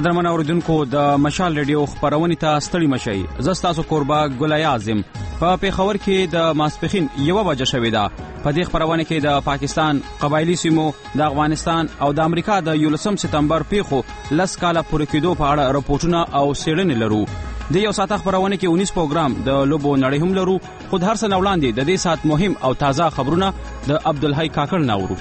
قدرمن اوریدونکو د مشال ریډیو خبرونه ته ستړي مشي. زه ستاسو قربا ګلای اعظم. په پیښور کې د ماسپخین 1 بجه شوې ده. په دې خبرونه کې د پاکستان قبایلی سیمو، د افغانستان او د امریکا د 11 سپتمبر پیښو لس کاله پورې کېدو په اړه راپورټونه او څېړنې لرو. د یو ساعت خبرونه کې 19 پروګرام د لوبو نړۍ هم لرو. خود هر څه وړاندې د دې ساعت مهم او تازه خبرونه د عبدالحی کاکړ ناورو.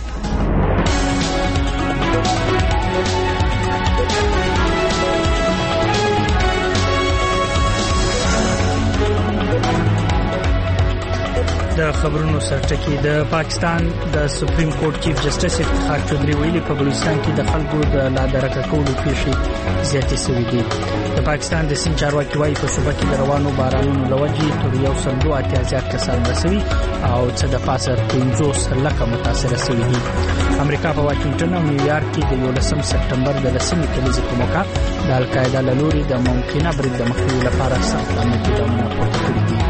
د خبرونو سرټکی. د پاکستان د سپریم کورټ چیف جسټس افتخار چودھری ویلي په بلوچستان کې د خلکو د لادرکه کولو پیښې زیاتې شوې دي. د پاکستان د سین چارواکي وايي په صوبه کې د روانو بارانونو لوجې تر 102 زیات کسان رسوي او څه د پاسه 15 لکه متاثر شوي دي. امریکا په واشنگټن او نیویارک کې د 11 سپتمبر د لسمې کلیزې په موقع د القاعده له لوري د ممکنه برید د مخنیوي لپاره سخت امنیتي ګامونه پورته کړي دي.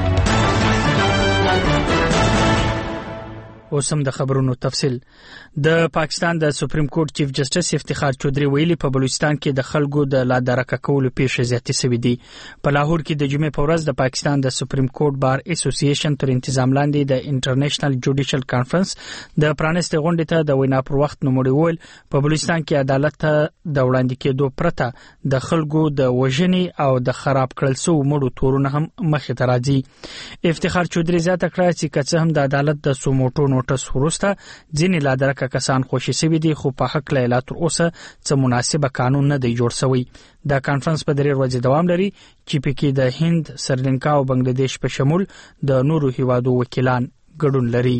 اوسم د خبرونو تفصیل. د پاکستان د سپریم کورټ چیف جسټس افتخار چودھری ویلي په بلوچستان کې د خلکو د لادرکه کولو پیښې زیاتې شوې دي. په لاهور کې د جمعې په ورځ د پاکستان د سپریم کورټ بار اسوسییشن تر تنظیم لاندې د انټرنیشنل جوډیشل کانفرنس د پرانیستي غونډې ته د وینا پر وخت نوموړي وویل په بلوچستان کې عدالت ته د وړاندې کېدو پرته د خلکو د وژنې او د خراب کړل شوو مړو تورونه هم مخې ته راځي. افتخار چودھری زیاته کړه چې که هم د عدالت د سوموټو نوټس وروسته ځینې لادرکه کسان خوشي شوي دي، خو په حق لا تر اوسه څه مناسبه قانون نه دی جوړ شوی. دا کانفرنس په 3 ورځې دوام لري چې پکې د هند، سریلانکا او بنگلاديش په شمول د نورو هیوادو وکیلان ګډون لري.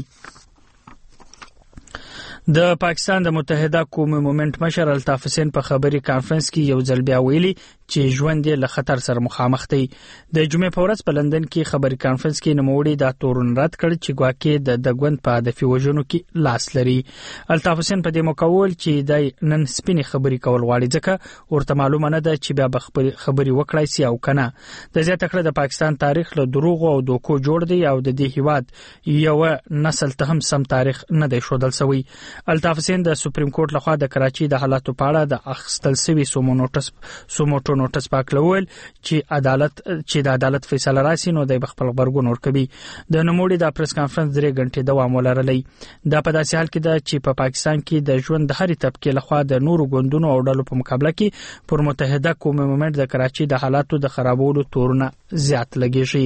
د پاکستان د متحده قومي مومنت مشر الطاف حسین په خبري کانفرنس کې یو ځل بیا ویلي چې ژوند له خطر سره مخامخ دی. د جمعې په ورځ په لندن کې خبري کانفرنس کې نوموړي دا تورن رد کړ چې ګواکې د دګوند په هدفي وژنو کې لاس لري. الطاف حسین په دې مقول چې د نن سپینې خبري کول غواړي ځکه ورته معلومه نه ده چې بیا خبري وکړای سي او کنه. د زیاته کړه د پاکستان تاریخ له دروغ او دوکو جوړ دی او د دې هیواد یو نسل ته هم سم تاریخ نه دی شودل سوی. الطاف حسین د سپریم کورټ لخوا د کراچي د حالاتو په اړه د اخستل سوي سوموټو نوټس پاکلول چې د عدالت فیصله راسي نو د خپل خبرګون ورکوي. د نوموړي د پریس کانفرنس 3 غنټې دوام ولرلی. دا په داسې حال کې ده چې په پاکستان کې د ژوند د هرې طبقې لخوا د نورو ګوندونو او ډلو په مقابله کې پر متحده قومي مومنت د کراچي د حالاتو د خرابولو تورونه زیات لګیږي.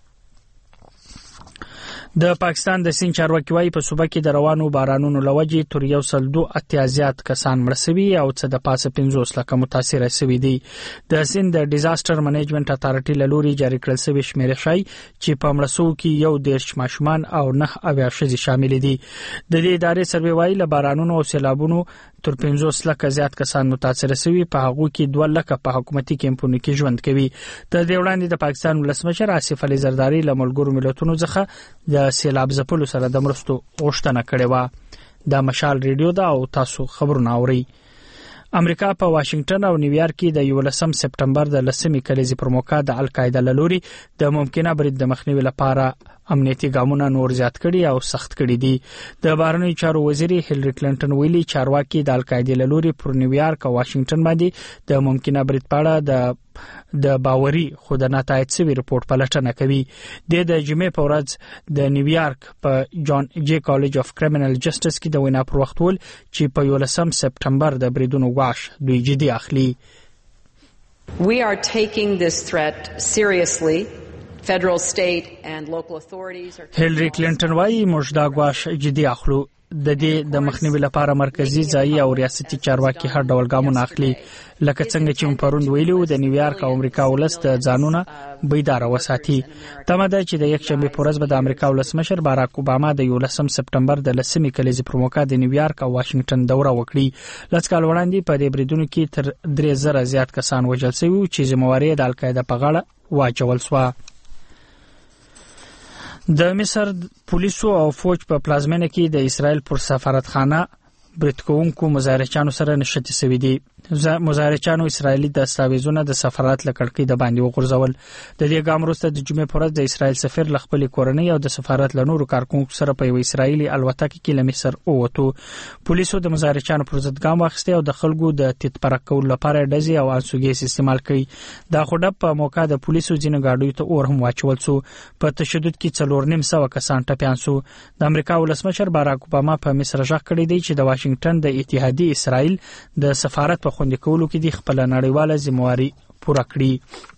د پاکستان د سین چارواکي وايي په صوبه کې د روانو بارانونو لوجې تر 102 زیات کسان مړ شوي او څه د پاسه 15 لکه متاثر شوي دي. د سین د ډیزاستر منیجمنت اتارټي له لوري جاری کړل شوی شمیرې ښيي چې په مړ شوو کې 11 ماشومان او 9 ښځې شامل دي. د دې ادارې سروې وايي له بارانونو او سیلابونو تر 15 لکه زیات کسان متاثر شوي، په هغه کې 2 لکه په حکومتي کیمپونو کې ژوند کوي. تر دې وړاندې د پاکستان ولسمشر آصف علي زرداری له ملګرو ملتونو څخه د سیلاب ځپلو سره د مرستو غوښتنه کړې و. دا مشال ریډیو دا او تاسو خبرونه اورئ. امریکا په واشنگټن او نیویارک کې د 11 سپتمبر د لسمې کلیزې پر موقع د القاعده له لوري د ممکنه برید د مخنیوي لپاره امنیتي ګامونه نور زیات کړي او سخت کړي دي. د بهرنیو چارو وزیر هیلری کلینټن ویلي چارواکي د القاعده له لوري پر نیویارک او واشنگټن باندې د ممکنه برید په اړه د باوري خو د نتایج سوي رپورټ پلټنه کوي. د جمعې په ورځ د نیویارک په جان جی کالج اف کرمینل جسټس کې د وینا پر وخت ول چې په 11 سپتمبر د بریدونو غواش دوی جدي اخلي. We are taking this threat seriously. Federal, state and local authorities are هیلری کلینټن وايي موږ دا غواش جدي اخلو. د دې د مخنیوي لپاره مرکزی ځایي او ریاستي چارواکي هر ډول ګامونه اخلي. لکه څنګه چې پروند ویلو د نیویارک او امریکا ولست ځانونه بیدار وساتي. تمه ده چې د یک شنبه په ورځ به د امریکا ولسمشر باراک اوباما د 11 سپتمبر د لسمې کلیزې پر موقع د نیویارک او واشنگټن دوره وکړي. لږ کال وړاندې په دې بریدونو کې تر 3000 زیات کسان وژل شوي چې ذمہواری د القاعده په غاړه واچول شو. د مصر پولیسو او فوج په پلازمینه کې د اسرائیل پر سفارتخانه برید کوونکو مظاهرچیانو سره نښتې شوي دي. مظاهرچیانو اسرایلی دستاویزونه د سفارت له کړکۍ د باندې وغورځول. د دې ګام وروسته د جمعې پر ورځ د اسرایل سفیر له خپل کورنۍ او د سفارت له نورو کارکونکو سره په یو اسرایلی الوتکه کې له مصر ووتو. پولیسو د مظاهرچیانو پر ضد ګام واخیسته او د خلکو د تطبیق کولو لپاره ډزې او انسوګیس استعمال کړي. دا خډه په موقع د پولیسو ځینو ګاډیو ته اور هم واچول شو. په تشدد کې 4.5 کسان ټپيان شو. د امریکا ولسمشر باراک اوباما په مصر ژغ کړی دی چې د واشنگټن د اتحادیې اسرایل د سفارت په خوندي کولو کې د خپل نړیواله ذمہواری پوره کړي.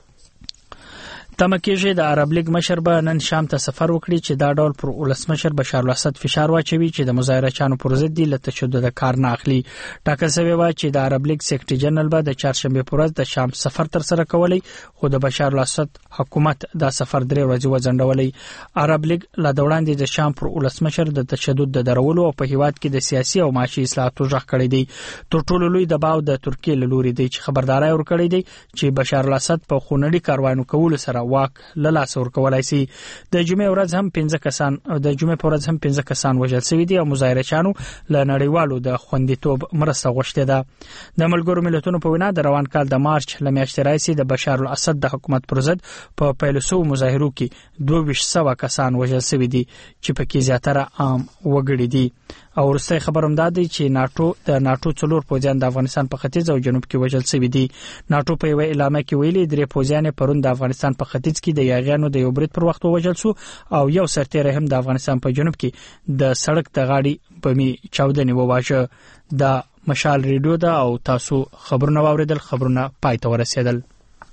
تمکیږي د عرب لیگ مشر به نن شام ته سفر وکړي چې دا ډول پر ولسمشر بشار الاسد فشار واچوي چې د مظاهرچیانو پر ضد د تشدد کار نه اخلي. ټاکل شوی و چې د عرب لیگ سیکریټری جنرال به د چهارشنبه پر ورځ د شام سفر تر سره کولی، خو د بشار الاسد حکومت دا سفر 3 ورځې وځنډولی. عرب لیگ لا دوړاندې د شام پر ولسمشر د تشدد د درولو او په هیواد کې د سیاسي او معاشي اصلاحاتو ژغ کړی دی. تر ټولو لوی دباو د ترکیې له لوري دی چې خبرداري ورکړی دی چې بشار الاسد په خونړي کاروانو کولو سره واک لاس ورکولای شي. د جمعې ورځ هم 15 کسان وژل شوي دي او مظاهرچیانو له نړیوالو د خوندیتوب مرسته غوښتې ده. د ملګرو ملتونو په وینا د روان کال د مارچ له میاشتې راهیسې د بشار الاسد د حکومت پر ضد په پیل شوو مظاهرو کې 2200 کسان وژل شوي دي چې پکې زیاتره عام وګړي دي. او وروستی خبر هم دا دی چې ناتو 4 پوځیان د افغانستان په ختیځ او جنوب کې وژل شوي دي. ناتو په یو اعلامیه کې ویلي 3 پوځیان پرون د افغانستان په ختیځ کې د یاغیانو د یو برید پر وخت وژل شو او یو سرتیری هم د افغانستان په جنوب کې د سړک د غاړې بمي چاودنې وواژه. د مشال ریډیو ده او تاسو خبرونه واوریدل. خبرونه پای ته ورسېدل.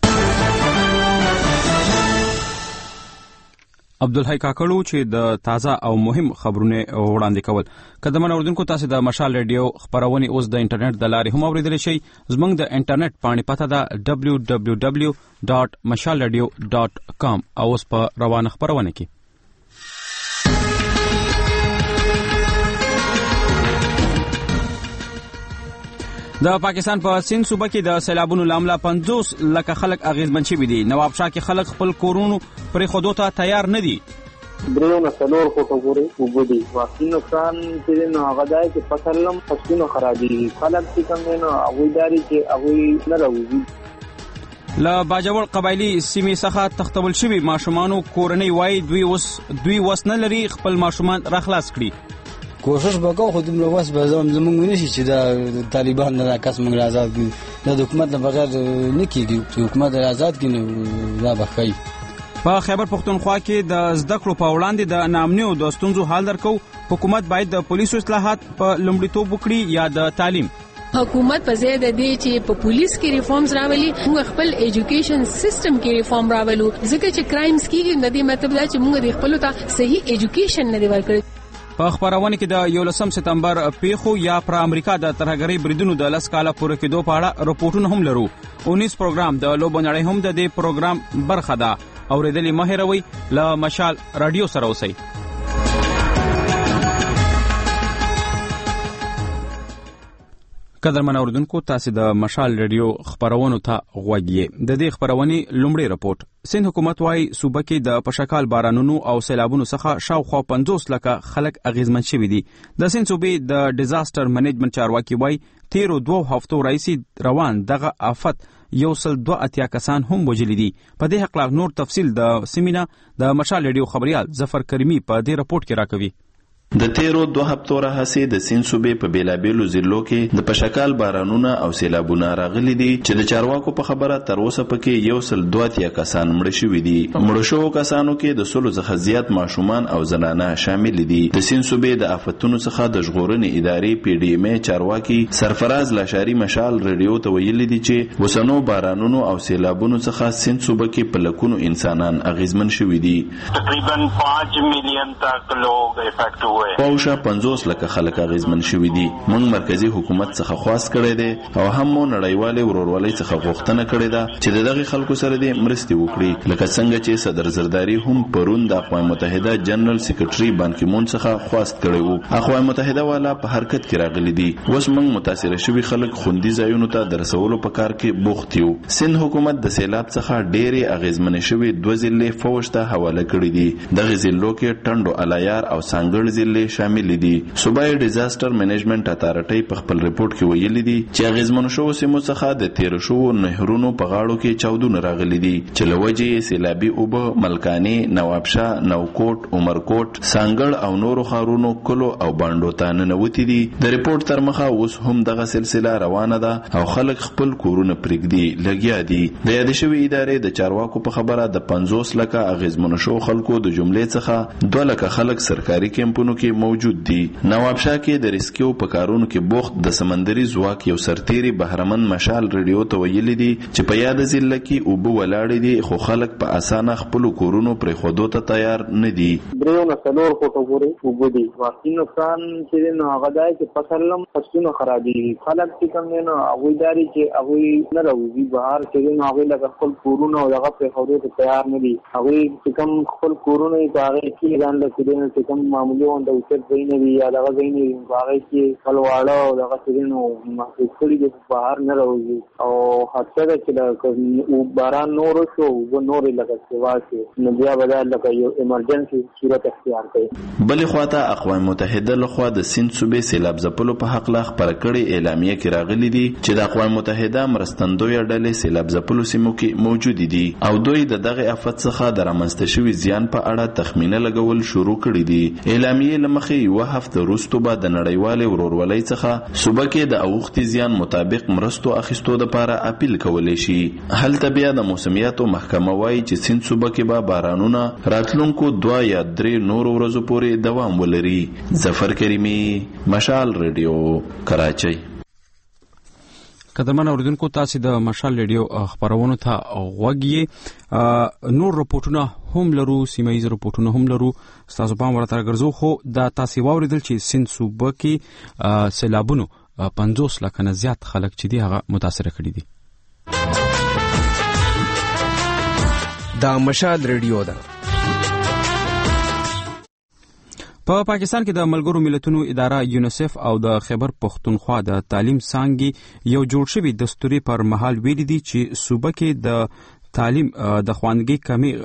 عبدالحی کاکړو چې د تازه او مهم خبرونه وړاندې کول. قدمن اوردونکو تاسو د مشال ریډیو خبرونه اوس د انټرنیټ د لارې هم اوریدلی شئ. زموږ د انټرنیټ پاڼې پته ده www.mashalradio.com او اوس په روانه خبرونه کې د پاکستان په سند صوبه کې د سیلابونو لامل 50 لکه خلک اغیزمن شوي دي. نواب شاه کې خلک خپل کورونو پرې خودو ته تیار نه دي. درېونه څلور فوټه پورې اوبه دي. واقعي نقصان چې نو هغه دی چې فصل هم فصلونه خرابېږي. خلک چې کوم دی نو هغوی داري چې هغوی نه راوځي. له باجوړ قبایلي سیمې څخه تختول شوي ماشومانو کورنۍ وایي دوی وس نه لري خپل ماشومان راخلاص کړي. کوشش وکړو خو دومره وس به زموږ ونشي چې د طالبان نه کس موږ آزاد کړي. د حکومت نه بغیر نه کېږي. حکومت آزاد کړي نو دا به ښایي. په خیبر پښتونخوا کې د زده کړو په وړاندې د ناامنیو د ستونزو حل درکو. حکومت باید د پولیسو اصلاحات په لومړیتوب وکړي یا د تعلیم. حکومت په ځای د دې چې په پولیس کې ریفارمز راولي موږ خپل ایجوکیشن سیستم کې ریفارم راولو. ځکه چې کرایمز کېږي د دې مطلب دا چې موږ د خپل ته صحیح ایجوکیشن نه دی ورکړی. په خبرونه کې د 11 سپتمبر پیښو یا پر امریکا د ترهګرۍ بریدونو د 10 کاله پوره کېدو په اړه رپورټونه هم لرو. 19 پروګرام د لوبو نړۍ هم د دې پروګرام برخه ده. اوریدلې مه هېروئ. له مشال رادیو سره اوسئ. قدرمن اوردونکو تاسو د مشال ریډیو خبرونو ته غوږ یې. د دې خبرونې لومړی رپورټ. سند حکومت وايي صوبه کې د پشکال بارانونو او سیلابونو څخه شاوخوا 50 لکه خلک اغیزمن شوي دي. د سند صوبې د ډیزاستر منیجمنت چارواکي وايي تیرو 2 هفتو راځي روان دغه آفت 182 کسان هم وژلي دي. په دې حق لا نور تفصیل د سیمینا د مشال ریډیو خبريال ظفر کریمی په دې رپورټ کې راکوي. د تیرو 2 هفتو راهیسې د سند صوبې په بیلابیلو ضلعو کې د پشکال بارانونه او سیلابونه راغلي دي چې د چارواکو په خبره تر اوسه پکې 182 کسان مړ شوي دي. مړ شوو کسانو کې د 100 څخه زیات ماشومان او زنانه شامل دي. د سند صوبې د آفتونو څخه د ژغورنې ادارې پی ډی ایم چارواکي سرفراز لاشاری مشال ریډیو ته ویلي دي چې وسنو بارانونو او سیلابونو څخه سند صوبه کې په لکونو انسانان اغیزمن شوي دي. تقریبا 5 میلیون تک لوگ افیکټ پاوشه 50 لکه خلک اغیزمن شوي دي. موږ مرکزی حکومت څخه خواست کړی دی او هم مو نړیوالې ورورولۍ څخه غوښتنه کړې ده چې دغه خلکو سره دې مرستې وکړي. لکه څنګه چې صدر زرداری هم پرون د اقوام متحده جنرال سیکریټري بان کی مون څخه خواست کړی وو. اقوام متحده والا په حرکت کې راغلي دي. اوس موږ متاثر شوي خلک خوندي ځایونو ته درسولو په کار کې بوخت یو. سند حکومت د سیلاب څخه ډېرې اغیزمن شوي 2 ضلع فوج ته حواله کړې دي. دغه ضلعو کې ټنډو الایار او سانګړ ضلع ضلې شامل دي. صوبایي ډیزاستر منیجمنت اتارټي په خپل ریپورت کې ویلي دي چې اغیزمن شوو سیمو څخه د تیر شوو نهرونو په غاړو کې چاودونه راغلي دي چې له وجې سیلابي اوبه ملکاني، نوابشاه، نوکوټ، عمرکوټ، سانګړ او نورو ښارونو، کلو او بانډو ته ننوتي دي. د ریپورت تر مخه اوس هم دغه سلسله روانه ده او خلک خپل کورونه پرېږدي لګیا دي. د یادې شوې ادارې د چارواکو په خبره د 50 لکه اغیزمن شوو خلکو د جملې څخه 2 لکه خلک سرکاري کیمپونو کې موجود دي. نوابشاه کې د ریسکیو په کارونو کې بوخت د سمندري ځواک یو سرتیری بهرمن مشال ریډیو ته ویلي دي چې په یاد ضلع کې اوبه ولاړې دي خو خلک په اسانه خپل کورونو پرېښودو ته تیار نه دي. درېو نه څلور فوټه پورې اوبه دي. واقعي نقصان چې نو هغه دی چې فصل فصلونه خرابېږي. خلک چې کوم دی نو هغوی داري چې هغوی نه راوځي بهر چې نو هغوی لکه خپل کورونه او دغه پرېښودو ته تیار نه دي. هغوی چې کوم خپل کورونه یې په هغې کې ځان له چې دی نو چې کوم معمولي غونډه اوچت ځایونه دي یا دغه ځایونه دي په هغې کې خپل واړه او دغه چې دی نو محفوظ کړي دي بهر نه راوځي. او حادثه ده چې باران نور شو اوبه نورې لکه سیوا شي نو بیا به دا لکه یو ایمرجنسي صورت اختیار کوي. بلې خواته اقوام متحده لخوا د سیند صوبې سیلاب ځپلو په هکله خپره کړې اعلامیه کې راغلي دي چې د اقوام متحده مرستندویه ډلې سیلاب ځپلو سیمو کې موجودې دي او دوی د دغه آفت څخه د رامنځته شوي زیان په اړه تخمینه لګول شروع کړي دي. اعلامیې له مخې یوه هفته وروسته به د نړیوالې ورورولۍ څخه صوبه کې د اوښتي زیان مطابق مرستو اخیستو دپاره اپیل کولی شي. هلته بیا د موسمیاتو محکمه وایي چې سیند صوبه کې به بارانونه راتلونکو 2 یا 3 نورو ورځو پورې دوام ولري. ظفر کریمی، مشال ریډیو، کراچۍ. قدرمن اوریدونکو، تاسو د مشال ریډیو خبرونو ته غوږ یې. نور رپورټونه هم لرو، سیمایي رپورټونه هم لرو. تاسو په ورته ګرځو خو دا تاسو واوریدل چې سیند صوبه کې سیلابونو 50 لکه نه زیات خلک چې دی هغه متاثر کړي دي. دا مشال ریډیو ده. په پاکستان کې د ملګرو ملتونو اداره یونیسف او د خیبر پختونخوا د تعلیم څانګې یو جوړ شوی دستوري پر مهال ویلي دي چې صوبه کې د تعلیم د خواندګۍ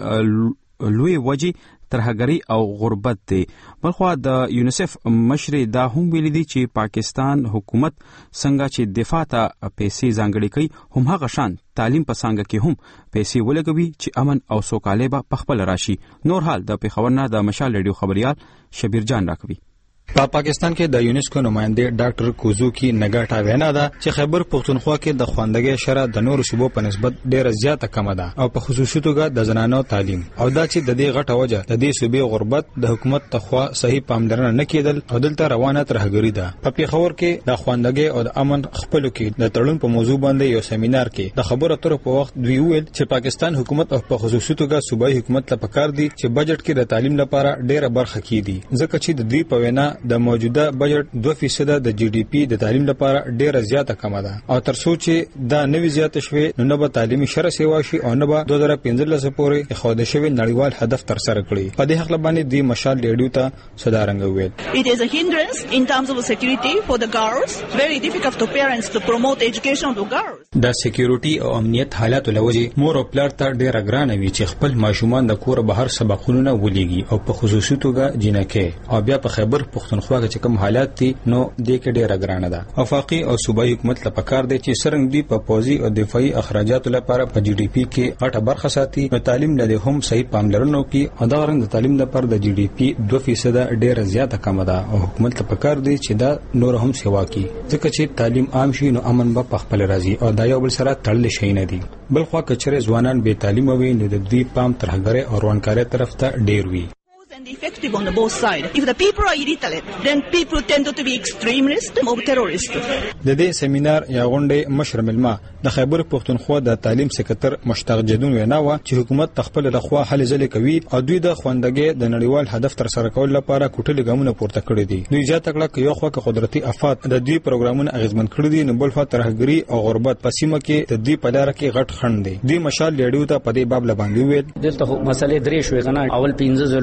کمی لوی وجې ترهګري او غربت دی. بلخوا د یونیسف مشر دا هم ویلي دي چې پاکستان حکومت څنګه چې دفاع ته پیسې ځانګړې کوي هم هغه شان تعلیم په څانګه کې هم پیسې ولګوي چې امن او سوکالي به پخپل راشي. نور حال د پیښور نه د مشال ریډیو خبريال شبیر جان راکوي. په پاکستان کې د یونیسکو نمائنده ډاکټر کوزوکی نګاټا وینا ده چې خیبر پختونخوا کې د خواندګۍ شرح د نورو صوبو په نسبت ډیره زیاته کمه ده او په خصوصي توګه د زنانو تعلیم او دا چې د دې غټه وجه د دې صوبې غربت د حکومت تخوا صحیح پاملرنه نه کېدل او دلته روانه ترهګري ده. په پیښور کې د خواندګۍ او د امن خپلو کې د تړون په موضوع باندې یو سیمینار کې د خبرو اترو په وخت دوی ویل چې پاکستان حکومت او په خصوصي توګه صوبایي حکومت ته پکار دي چې بجټ کې د تعلیم لپاره ډیره برخه کړي ځکه چې د دوی په وینا د موجوده بجټ 2% د جی ډي پی د تعلیم لپاره ډیره زیاته کمه ده او تر څو چې دا نوی زیاته شوي نو به تعلیمي شرح سیوا شي او نه به 2015 پورې خوده شوی نړیوال هدف تر سره کړي. په دې حق باندې د مشال ریډیو ته صدارنګ ویل It is a hindrance in terms of security for the girls. Very difficult to parents to promote education of the girls. دا سکیورټي او امنیت حالات لوجه مور او پلار ته ډیره ګرانه وي چې خپل ماشومان د کور بهر سبقونه ولېږي او په خصوصي توګه جنکه او بیا په خیبر پختونخوا کې کوم حالات دي نو د کې ډیره ګرانه ده. افاقي او صوبایي حکومت لپاره پکار دي چې سرنګ دی په پوزي او دفاعي اخراجات لپاره په جی ډي پی کې غټه برخه ساتي نو تعلیم لدی هم صحیح پاملرنه کوي او دا رنګ د تعلیم لپاره د جی ډي پی 2% ډیره زیاته کم ده او حکومت لپاره پکار دي چې دا نور هم سیوا کوي ځکه چې تعلیم عام شي نو امن به خپل راځي او دا یو بل سره تړل شي نه دي. بل خو کچره ځوانان به تعلیم وي نو د دې پام ترهګره او روانکاري طرف ته ډیر وي. And effective on the both sides. If the people are illiterate, then people tend to be extremists or terrorists. د دې سیمینار یا غونډې مشر ملما د خیبر پختونخوا د تعلیم سکرټر مشتاق جدون وینا و چې حکومت خپل لخوا هلې ځلې کوي او دوی د خواندګۍ د نړیوال هدف تر سره کول لپاره کوټلې ګامونه پورته کړي دي. دوی ځا تکړه کې یو خو قدرتي افات د دوی پروګرامونه اغیزمن کړي دي نو بل خو ترهګری او غربت په سیمه کې د دوی په لار کې غټ خند دي. دوی مشال لیډیو ته په دې باب لباندې ویل دلته مسلې درې شوې غنا اول 15 ځلو کې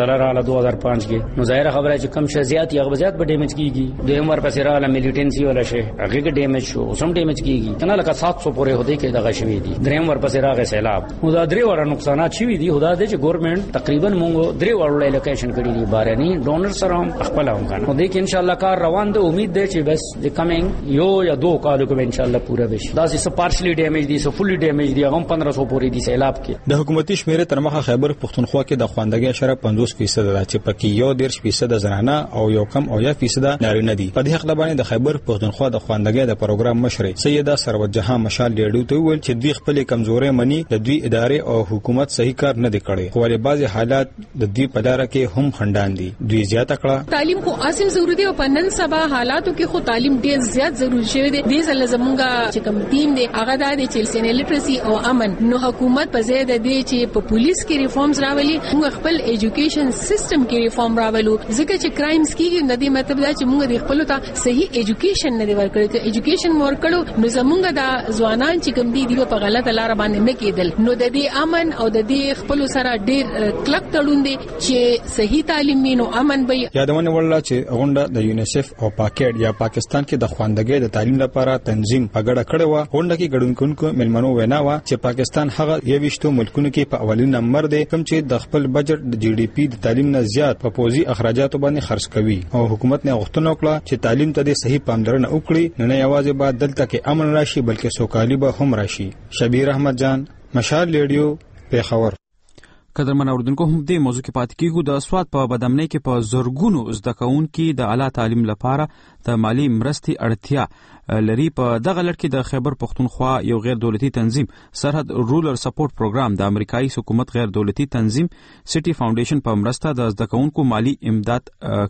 زلزلہ رااله 2005 کې نو ظاهر خبره چې کم شزيات یا غزيات په ډیمیج کیږي دویم ور پسې رااله میلیټنسي ولا شي هغه کې ډیمیج شو سم ډیمیج کیږي کنه لکه 700 پورې هدي کې دغه شوی دي دریم ور پسې راغی سیلاب نو دا درې ور نقصانات شوی دي خدا دې چې ګورنمنت تقریبا مونږ درې ور لوکیشن کړی دي بارني ډونر سره هم خپل هم کنه نو دې کې ان شاء الله کار روان دی امید ده چې بس د کمینګ یو یا دو کالو کې ان شاء الله پورا بشي دا چې پارشلی ډیمیج دي سو فلی ډیمیج دي هغه 1500 پورې دي سیلاب کې د حکومتي شمیرې تر مخه خیبر پختونخوا کې د خواندګۍ شرف 50% ده چې پکې 1.5% زنانه او یو کم او 1% نارینه دي په دې حق باندې د خیبر پختونخوا د خواندګۍ د پروګرام مشر سیده سروت جهان مشال ډیډو ته ویل چې دوی خپل کمزوري مني د دوی ادارې او حکومت صحیح کار نه دی کړی خو ولې بعضي حالات د دوی په لار کې هم خندان دي دوی زیاته کړه تعلیم کو اسیم ضروري دی او پنن سبا حالاتو کې خو تعلیم ډیر زیات ضروري شوی دی د زل زمونږه چې کوم ټیم دی هغه د چلسن لیټرسي او امن نو حکومت په زید دی چې په پولیس کې ریفارمز راولي موږ خپل ایجوکیشن سیستم کې ریفارم راولو ځکه چې کرایمز کیږي د دې مطلب دا چې موږ د خپل ته صحیح ایجوکیشن نه دی ورکړی ته ایجوکیشن ورکړو نو زمونږ د ځوانان چې کوم دي په غلطه لار باندې نه کېدل نو د دې امن او د دې خپل سره ډیر کلک تړون دي چې صحیح تعلیم وینو امن به یادونه ولله چې غونډه د یونیسف او پاکټ یا پاکستان کې د خواندګۍ د تعلیم لپاره تنظیم پګړه کړې و غونډه کې ګډونکو ملمنو وینا و چې پاکستان هغه 21 ملکونو کې په اولین نمبر دی کوم چې د خپل بجټ د جی ډي پی د تعلیم نه زیات په پوزي اخراجاتو باندې خرج کوي او حکومت نه غوښتنه وکړه چې تعلیم ته د صحیح پاملرنه وکړي نه یوازې به دلته کې امن راشي بلکې سوکالي به هم راشي شبیر احمد جان مشال ریډیو پیښور قدرمن اوردونکو هم دې موضوع کې پاتې کیږو د اسوات په بدامنۍ کې په زورګونو زده کوونکو د اعلی تعلیم لپاره د مالی مرستې اړتیا لري په دغه لړ کې د خیبر پختونخوا یو غیر دولتي تنظیم سرحد رولر سپورټ پروګرام د امریکایي حکومت غیر دولتي تنظیم سټي فاونډیشن په مرسته د زده کوونکو مالی امداد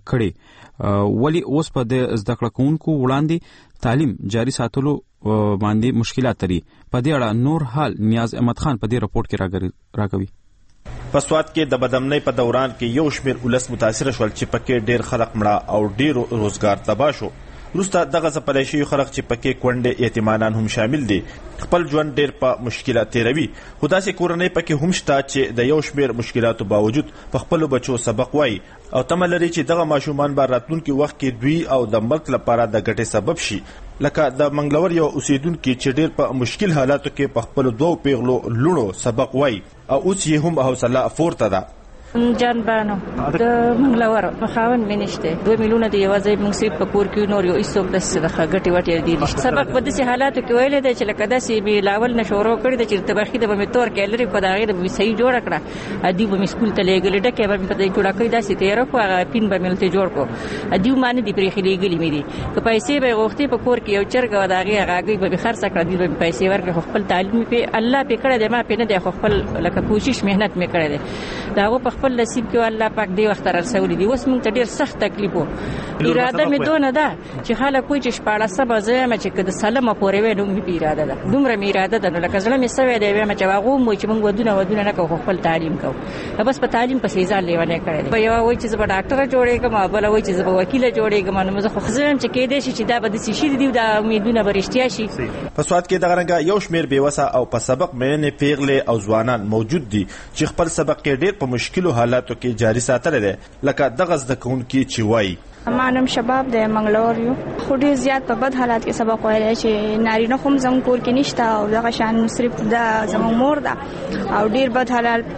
کړي ولی اوس په د زده کوونکو وړاندې تعلیم جاری ساتلو باندې مشکلات لري په دې اړه نور حال نیاز احمد خان په دې رپورت کې راکوي پسوات کې د بدامنۍ په دوران کې یو شمیر ولس متاثر شول چې پکې ډیر خلک مړه او ډیر روزګار تباه شو وروسته دغه ځپلی شوي خلک چې پکې کونډې یتیمانان هم شامل دي خپل ژوند ډیر په مشکلات تیروي خو داسې کورنۍ پکې هم شته چې د یو شمیر مشکلاتو باوجود په خپلو بچو سبق وایي او تمه لري چې دغه ماشومان به راتلونکي وخت کې دوی او د ملک لپاره د ګټې سبب شي لکه د منګلور یو اوسیدونکي چې ډیر په مشکل حالاتو کې په خپلو 2 پیغلو لوڼو سبق وایي او اوس یې هم حوصله پورته ده جان بانو د منګلور په خاون منشته 2 میلیونه دی یوازې موږ سي په کور کې نور یو ایسوک د څه غټي وټي دي سبق په دې حالاتو کې ویل دي چې لکه داسې به لاول نشورو کړی د چې تبخی د به تور کې لري په داغه د صحیح جوړ کړه ادي به سکول ته لګل ډکه به په دې جوړه کړی داسې تیر خو پین به ملته جوړ کو ادي معنی دی پرې خلېګلی مې دي که پیسې به غوښتي په کور کې یو چرګ و داغه هغه به خرڅ کړی دی به پیسې ورکړي خپل تعلیم په الله په کړه د ما په نه دی خپل لکه کوشش مهنت مې کړی دی دا په خپل نصیب کې الله پاک دی وخت رسولي دي اوس موږ ته ډیر سخت تکلیف وو اراده مې دونه ده چې خلک کوی چې شپاړه سبا زما چې کده سلامه پورې وې نو مې اراده ده دومره مې اراده ده نو لکه زړه مې سوي دی مې چې واغو مو چې موږ ودونه نه کوو خپل تعلیم کوو بس په تعلیم په سیزان لیونه کړی په یو وای چې زما ډاکټر جوړېږم بل وای چې زما وکیل جوړېږم نو زه خو ځم چې کې دې چې دا به د شي دی دا امیدونه برشتیا شي په سواد کې دغه رنګ یو شمیر بیوسه او په سبق مې پیغلې او ځوانان موجود دي چې خپل سبق کې ډیر په مشکلو حالاتو کې جاری ساتل دي لکه دغه زده کوونکي چې وایي مانم شباب د منګلور یو خو ډیر زیات په بد حالات کې سبق وایي چې نارینه هم زموږ کور کې نشته او دغه شان صرف د زموږ مور ده او ډیر بد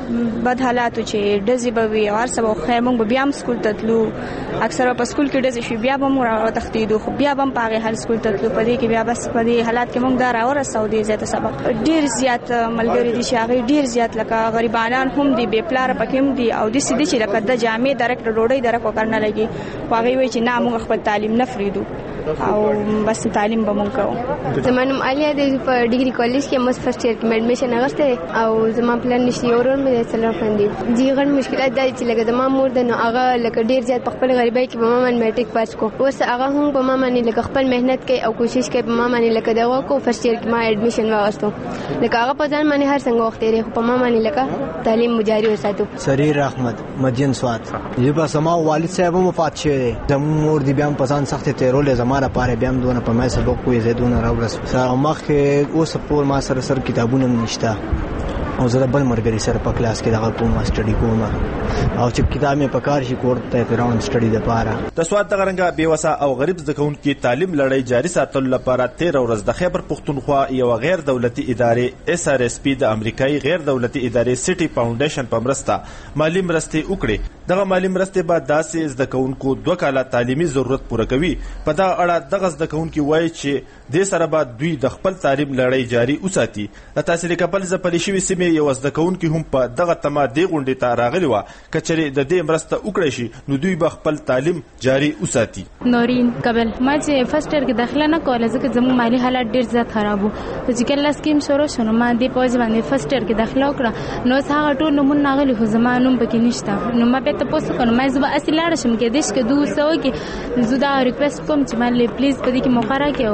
حالات چې دزي به وي او سبق خیر موږ بیا هم سکول ته تلو اکثره په سکول کې دزي شي بیا به موږ تختیدو خو بیا هم پاغه حل سکول ته تلو پدې کې بیا بس پدې حالات کې موږ دا راوړل سعودي زیات سبق ډیر زیات ملګری دي چې هغه ډیر زیات لکه غریبانان هم دي بے پلار پکې هم دي او د سیدي چې لکه د جامع درک ډوډۍ درک وکړنه لګي واغې وی چې نه موږ خپل تعلیم نه فریدو او بس تعلیم به موږ کوو زمونږ علیا د په ډیګري کالج کې مس فرست ایئر کې اډمیشن اغسته او زما پلان نشي اورون مې سره فندې دي غن مشکلات دي چې لکه زما مور د نو هغه لکه ډیر زیات په خپل غریبۍ کې په ما میټریک پاس کو اوس هغه هم په ما باندې لکه خپل مهنت کوي او کوشش کوي په ما باندې لکه دغه کو فرست ایئر کې ما اډمیشن واغستو لکه هغه په ځان باندې هر څنګه وخت لري په ما باندې لکه تعلیم مجاری وساتو سریر احمد مدین سواد یبه سما والد صاحب وفات شوی زموږ مور دی بیا په ځان سخت تیرول زماره پاره بیا دونه په مې سبق کوی زیدونه راوړس سره مخ اوس په ما سره کتابونه نشته او زه د بل مرګري سره په کلاس کې دغه کوم سټډي کوم او چې کتاب مې په کار شي کوړته پیراون سټډي د پاره د سواد د غرنګا بیوسا او غریب زده کوونکو تعلیم لړۍ جاري ساتلو لپاره 13 ورځ د خیبر پختونخوا یو غیر دولتي ادارې SRSP د امریکایي غیر دولتي ادارې سټي فاونډیشن په مرسته مالی مرستې وکړي. دغه مالی مرستې بعد داسې زده کوونکو 2 کاله تعلیمي ضرورت پوره کوي. په دا اړه دغه زده کوونکي وایي چې د سره بعد دوی د خپل تعلیم لړۍ جاري وساتي. د تحصیل کپل ځپلې شوی سیمې یو زده کوونکي هم په دغه تمه د غونډې ته راغلی و کچري د دې مرسته وکړي شي نو دوی به خپل تعلیم جاري وساتي. نورین قبل ما چې فرست ایئر کې داخله نه کوله ځکه زموږ مالی حالت ډیر زیات خراب وو. چې کله سکیم شروع شو نو ما دې پوز باندې فرست ایئر کې داخله وکړه نو هغه ټول نمونه ناغلی خو زمانوم پکې نشته. نو ما به تاسو کوم ما زما اصلي لاړ شم کې دیش کې 200 کې زه دا ریکوست کوم چې مالي پلیز په دې کې مخاره کې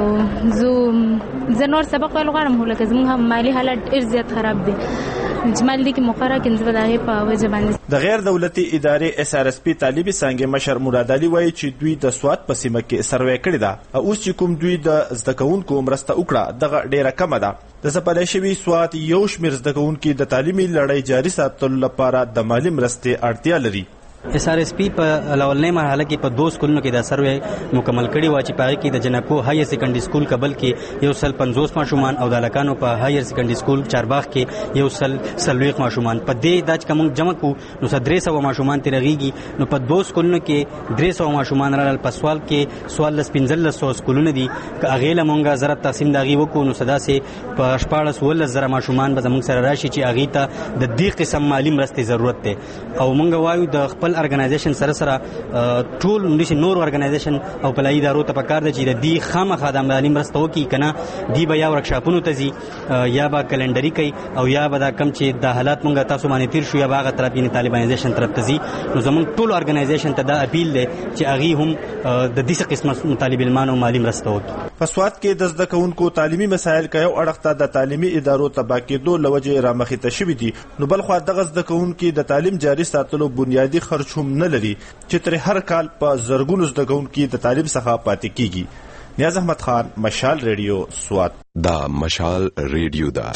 او زه نور سبق ویل غواړم هو لکه زموږ مالی حالت ډیر زیات خراب دی جمال دي کې مخاره کې زما دغه په وجه باندې د غیر دولتي ادارې SRSP طالبي څنګه مشر مراد علي وایي چې دوی د سواد په سیمه کې سروې کړی دا او اوس چې کوم دوی د زده کوونکو مرسته وکړه دغه ډیره کمه ده. د سپارښتنې شوی سواد یو شمېر زده کوونکو د تعلیمي لړۍ جاري ساتلو لپاره د مالی مرستې اړتیا لري. SRSP په اولنۍ مرحله کې په 2 سکولونو کې د سروې مکمل کړي و چې پاره کې د جنکو هایر سیکنډري سکول کابل کې 150 ماشومان او د لکانو په هایر سیکنډري سکول چارباغ کې 140 ماشومان په دې د کوم جمع کو نو 300 ماشومان تیرېږي نو په 2 سکولونو کې 300 ماشومان رال په سوال کې سوال لس 1500 سکولونه دي هغه لمونګه زره تقسیم داغي وکړو نو صدا سي په 14 ماشومان به زموږ سره راشي چې اغه ته د دې قسم مالی مرستې ضرورت ده او مونږ وایو د خپل ارګنایزیشن سره ټول نور ارګنایزیشن او پلای ادارو ته پکار دي چې د دې خامخا د مالی مرستو کې کنه دی به یا ورکشاپونو ته زی یا به کلندري کوي او یا به دا کم چې د حالات مونږه تاسو باندې تیر شو یا باغه طرف یې طالبانایزیشن طرف ته زی نو زمونږ ټول ارګنایزیشن ته دا اپیل دی چې اغه هم د دې قسمه طالب علمانو مالی مرستو کوي. فسواد کې د زده کوونکو تعلیمي مسایل کې یو اړخته د تعلیمي ادارو تبا کېدو لوجه رامخې ته شوي دي نو بل خو دغه زده کوونکو د تعلیم جاري ساتلو بنیادی خرچ هم نه لري چې تر هر کال په زرګونو زده کوونکو د تعلیم څخه پاتې کیږي. نیاز احمد خان، مشال ریډیو، سوات. دا مشال ریډیو دا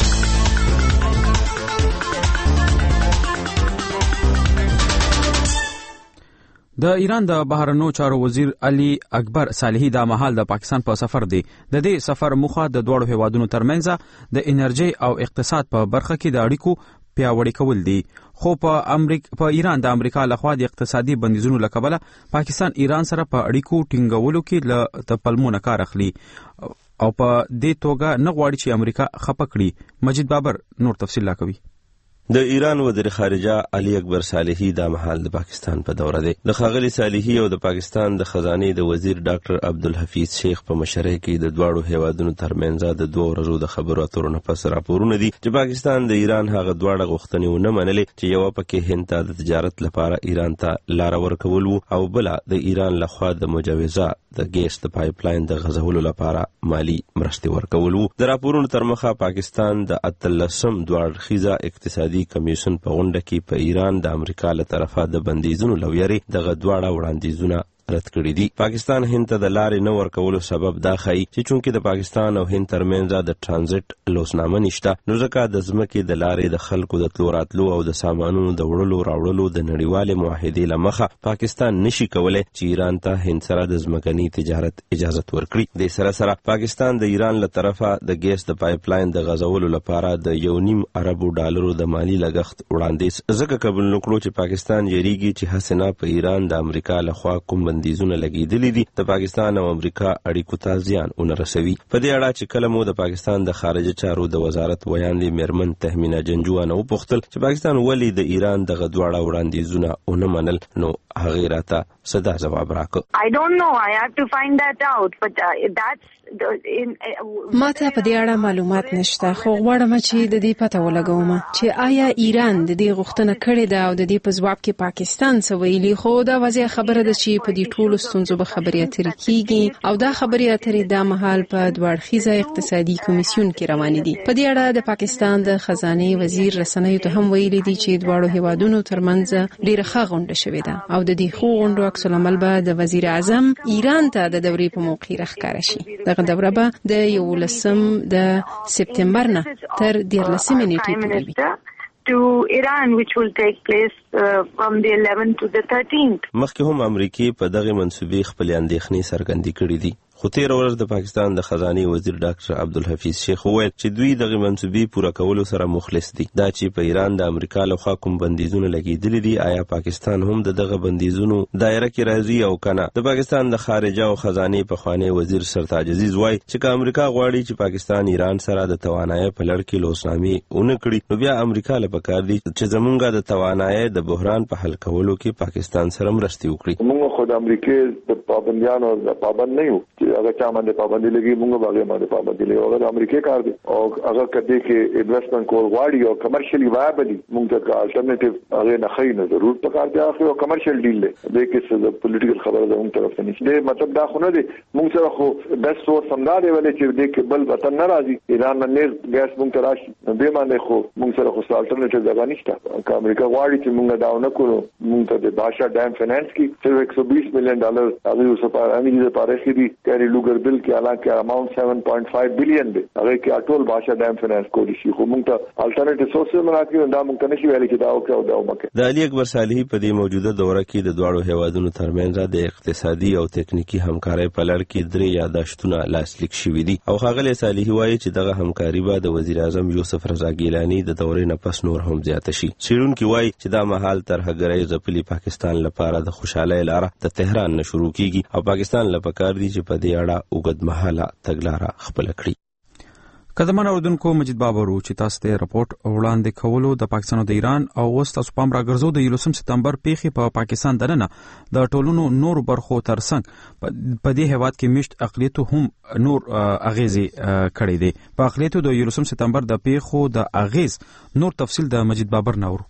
د ایران د بهرنیو چارو وزیر علي اکبر صالحي د مهال د پاکستان په سفر دی. د دې سفر موخه د دوړو هیوادونو ترمنځ د انرژي او اقتصاد په برخه کې د اړیکو پیاوړی کول دي. خو په ایران د امریکا لخوا د اقتصادي بندیزونو لکبله پاکستان ایران سره په اړیکو ټینګولو کې د پلمونه کار اخلي او په دې توګه نه غواړي چې امریکا خپه کړي. مجید بابر نور تفصیل لا کوي. د ایران وزیر خارجه علي اکبر صالحي د مهال د پاکستان په دوره دی. د ښاغلي صالحي او د پاکستان د خزانه د وزیر ډاکټر عبدالحفیظ شیخ په مشرۍ کې د دواړو هیوادونو ترمنځ د 2 ورځو د خبرو اترو نه پس راپورونه دي چې پاکستان د ایران هغه دواړه غوښتنې ونه منلې چې یو پکې هند ته د تجارت لپاره ایران ته لار ورکول او بل د ایران لخوا د مجوزه د ګیس د پایپ لاین د غځولو لپاره مالی مرستې ورکول. د راپورونو تر مخه پاکستان د 13 دوه خيزه اقتصادي کمیشن په غونډه کې په ایران د امریکا له طرفه د بندیزونو لویری دغه دواړه وړاندیزونه رد کړی دي. پاکستان هند ته د لارې نه ورکولو سبب دا ښيي چې چونکې د پاکستان او هند ترمنځ د ټرانزیت لوسنامه نشته نو ځکه د ځمکې د لارې د خلکو د تلو راتلو او د سامانونو د وړلو راوړلو د نړیوالې معاهدې له مخه پاکستان نشي کولای چې ایران ته هند سره د ځمکني تجارت اجازه ورکړي. د سره پاکستان د ایران له طرفه د ګیس د پایپ لاین د غځولو لپاره د 1.5 اربو ډالرو د مالی لګښت وړاندیز ځکه قبول نکړو چې پاکستان یریږي چې حسنا په ایران د امریکا لخوا کوم بندیزونه لګیدلې دي د پاکستان او امریکا اړیکو ته زیان ونرسوي. په دې اړه چې کله مو د پاکستان د خارجه چارو د وزارت ویاندې میرمن تهمینه جنجوانه وپوښتل چې پاکستان ولې د ایران دغه دواړه وړاندیزونه ونه منل نو هغه راته صدا جواب راکړ. I don't know, I have to find that out, but that's ما ته په دې اړه معلومات نشته خو غواړم چې د دې پته ولګوم چې آیا ایران د دې غوښتنه کړې ده او د دې په ځواب کې پاکستان څه ویلي. خو دا واضح خبره ده چې په دې ټولو ستونزو به خبرې اترې کیږي او دا خبرې اترې د مهال په دوړخیزه اقتصادي کمیسیون کې روانې دي. په دې اړه د پاکستان د خزانه وزیر رسنیو ته هم ویلي دي چې دواړو هیوادونو ترمنځ ډیره ښه غونډه شوې ده او د دې خو غونډو عکس العمل به د وزیر اعظم ایران ته د دورې په موقع راښکاره شي. دغه دوره به د 11 د سپتمبر نه تر 13 نیټې پورې وي. to Iran, which will take place from the 11th to the 13th. مخکې هم امریکای په دغه منسوبې خپل اندېښنې څرګندې کړې دي. خو تیر ورځ د پاکستان د خزانه وزیر ډاکټر عبدالحفیظ شیخ وویل چې دوی دغه منسوبې پوره کولو سره مخلص دي. دا چې په ایران د امریکا لخوا کوم بندیزونه لګیدلي دي، آیا پاکستان هم دغه بندیزونو دایره کې راځي او کنه؟ د پاکستان د خارجه او خزانه پخوانی وزیر سرتاج عزیز وایي چې که امریکا غواړي چې پاکستان ایران سره د توانایي په لړ کې لوسنامې ونه کړي، نو بیا امریکا له پکار دي چې زمونږ د توانایي د بحران په حل کولو کې پاکستان سره مرستې وکړي. موږ خو د امریکا د پابندیانو پابند نه یو چې هغه چا باندې پابندي لګي، موږ باغې باندې پابندي لګي. هغه د امریکا کار دی او هغه کدی کې انویسټمنټ کول غواړي او کمرشلی وایبل موږ ته الټرنیټیو هغه نه خینه ضرورت پکار دی. هغه کمرشل ډیل دی د کې څه پولیټیکل خبره ده موږ طرف نه نشته. مطلب دا خو نه دی موږ سره خو بیسټ سورس هم دا دی ولې چې د کې بل وطن نه راځي، ایران نه نیز ګاز موږ ته راشي، دې باندې خو موږ سره خو الټرنیټیو ځای نشته. که امریکا غواړي چې موږ دا نه کړو، موږ ته د بادشاہ ډیم فینانس کې صرف $120 مليون هغه یو سپار امریکا لپاره خېدي کاری لوګر بل کې حالانکه اماونت 7.5 بلین دی، هغه کې ټول بادشاہ ډیم فینانس کولی شي. خو موږ ته الټرنیټیو سورسز مناسب دا موږ ته نشي ویل چې دا او کې دا ومکه. د علي اکبر صالحي په دې موجوده دوره کې د دواړو هیوادونو ترمنځ د اقتصادي او تکنیکی همکارۍ په لړ کې درې یاداشتونه لاسلیک شوي دي او ښاغلی صالحي وایي چې دغه همکاري به د وزیر اعظم یوسف رضا ګیلاني د دورې نه پس نور هم زیاته شي. څېړونکي وایي چې دا مهال ترهګرۍ ځپلي پاکستان لپاره د خوشحالۍ لاره د تهران نه شروع کیږي او پاکستان له پکار دي چې په دې اړه اوږدمهاله تګلاره خپله کړي. قدمان اوردونکو مجید بابرو چې تاسو ته راپورټ وړاندې کولو د پاکستان او د ایران او اوس تاسو پام راګرځو د 11 سپتمبر پیښې په پاکستان دننه د ټولونو نور برخو ترڅنګ په دې هیواد کې مشت اقلیتو هم نور اغیزې کړې دي. په اقلیتو د 11 سپتمبر د پیښو د اغیز نور تفصیل د مجید بابر نور.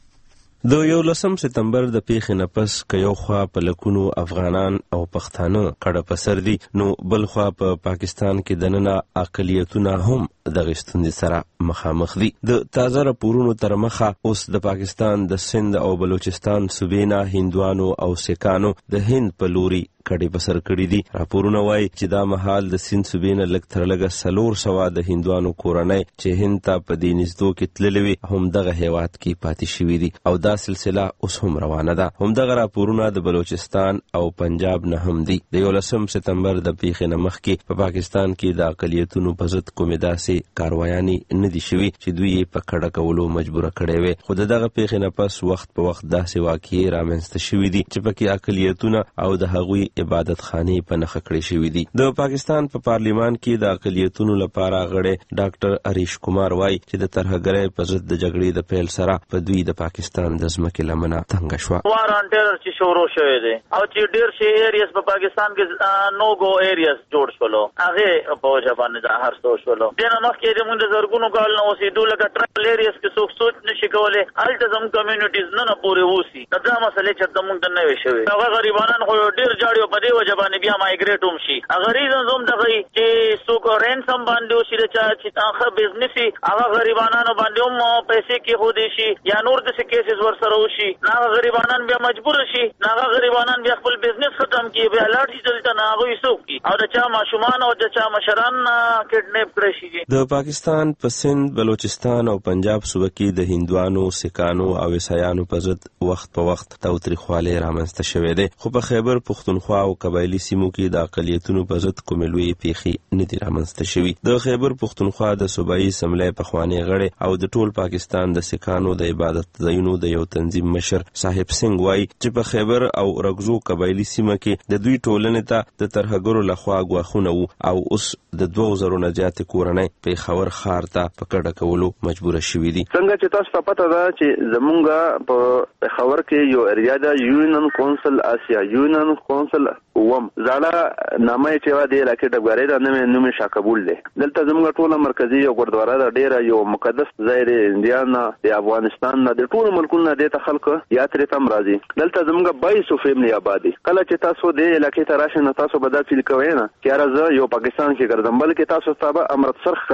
د 11 سپتمبر د پیښې نه پس که یو خوا په لکونو افغانان او پښتانه کډه په سر دي، نو بل خوا په پاکستان کې دننه اقلیتونه هم دغه ستونزې سره مخامخ دي. د تازه راپورونو تر مخه اوس د پاکستان د سند او بلوچستان صوبې نه هندوانو او سکانو د هند په لوري کډې په سر کړي دي. راپورونه وایي چې دا مهال د سند صوبې نه لږ تر لږه 400 د هندوانو کورنۍ چې هند ته په دې نږدو کې تللې وي هم دغه هیواد کې پاتې شوي دي او دا سلسله اوس هم روانه ده. همدغه راپورونه د بلوچستان او پنجاب نه هم دي. د 11 سپتمبر د پیښې نه مخکې په پاکستان کې د اقلیتونو په ضد کومې داسې کاروایانې نه دي شوي چې دوی یې په کډه کولو مجبوره کړې وي. خو د دغه پیښې نه پس وخت په وخت داسې واقعې رامنځته شوي دي چې پکې اقلیتونه او د هغوی عبادت خانې په نښه کړې شوي دي. د پاکستان په پارلیمان کې د اقلیتونو لپاره غړی ډاکټر اریش کمار وایي چې د ترهګرۍ په ضد د جګړې د پیل سره په دوی د پاکستان د ځمکې لمنه تنګه شوه. وار آن ټیرر چې شروع شوی دی او چې ډېر شي ایریاز په پاکستان کې نو گو ایریاز جوړ شولو، هغه په وجه باندې د هر څه شولو. دنه مخکې د موږ زرګونو کال نه اوسېدو لکه ټربل ایریاز کې څوک سوچ نشي کولی هلته زموږ کمیونټیز نه پورې اوسي. دا مسلې چې د موږ د نه وي شوي، هغه غریبانان خو ډېر جاړي په دې وجه باندې بیا مایګریټ هم شي. هغه ریزن هم دغه چې څوک رینسم باندې اوسي د چا چې هغه بزنسي هغه غریبانانو باندې هم پیسې کېښودی شي یا نور داسې کیسز ورسره وشي، هغه غریبانان بیا مجبور شي، هغه غریبانان بیا خپل بزنس ختم کړي، بیا لاړ شي دلته نه هغوی څوک کړي او د چا ماشومان او د چا مشران کډنیپ کړی شي. د پاکستان په سند، بلوچستان او پنجاب صوبه کې د هندوانو، سکانو او عیسایانو په ضد وخت په وخت تاوتریخوالی رامنځته شوی دی. خو په خیبر پښتونخوا او قبایلي سیمو کې د اقلیتونو په ضد کومې لویې پیښې نه دي رامنځته شوي. د خیبر پښتونخوا د صوبایي اسمبلۍ پخوانی غړی او د ټول پاکستان د سکانو د عبادت ځایونو د یو تنظیم مشر صاحب سنگ وایي چې په خیبر او رګزو قبایلي سیمه کې د دوی ټولنې ته د ترهګرو لخوا ګواښونه وو او اوس د 2000 نه زیاتې کورنۍ پېښور ښار ته په کډه کولو مجبوره شوي دي. څنګه چې تاسو ته پته ده چې زمونږ په پېښور کې یو ایریا ده یونین کونسل آسیا، یونین کونسل وم زاړه نامه چې وا دی لکه ډبګاری ده نوم شاکبول دی. دلته زمونږ ټوله مرکزی یو ګردواره ده، ډیره یو مقدس ځای دی. انډیا نه د افغانستان نه د ټولو ملکونو د خلکو یاترې تم راځي. دلته زمونږ 2200 فیملی آبادی. کله چې تاسو د علاقې ته راشئ نو تاسو به دا فیل کوئ نه چې زه یو پاکستان کې ګرځم، بلکې تاسو ته به امرتسر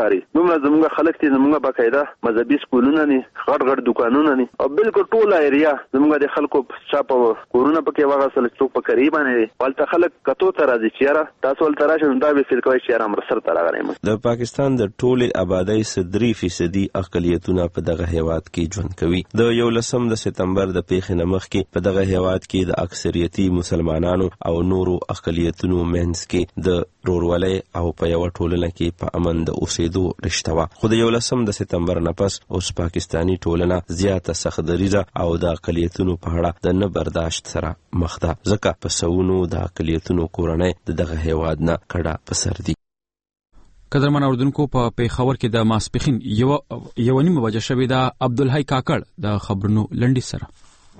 ښکاری. دومره زموږ خلک دي زموږ باقاعده مذهبي سکولونه ني غړ دکانونه ني او بالکل ټول ایریا زموږ د خلکو چا په کورونه پکې واغسل څوک په قریبا نه ولته خلک کتو ته راځي چې یاره تاسو ولته راشئ دا به فیل کوي چې یاره امر سره راغلی. د پاکستان د ټولې آبادی 3% اقلیتونه په دغه هیواد کې ژوند کوي. د 11 سپتمبر د پیښې نه مخکې په دغه هیواد کې د اکثریتي مسلمانانو او نورو اقلیتونو منځ کې د رورولۍ او په یو ټولنه کې په امن د اوسېدو رشته وه. خو د 11 سپتمبر نه پس اوس پاکستانی ټولنه زیاته سختدریزه او د اقلیتونو په اړه د نه برداشت سره مخ ده، ځکه په سوونو د اقلیتونو کورنۍ د دغه هیواد نه کډه په سر دي. قدرمن اوردونکو په پیښور کې د ماسپخین یو نیمه بجه شوې ده. عبدالحی کاکړ د خبرونو لنډي سره.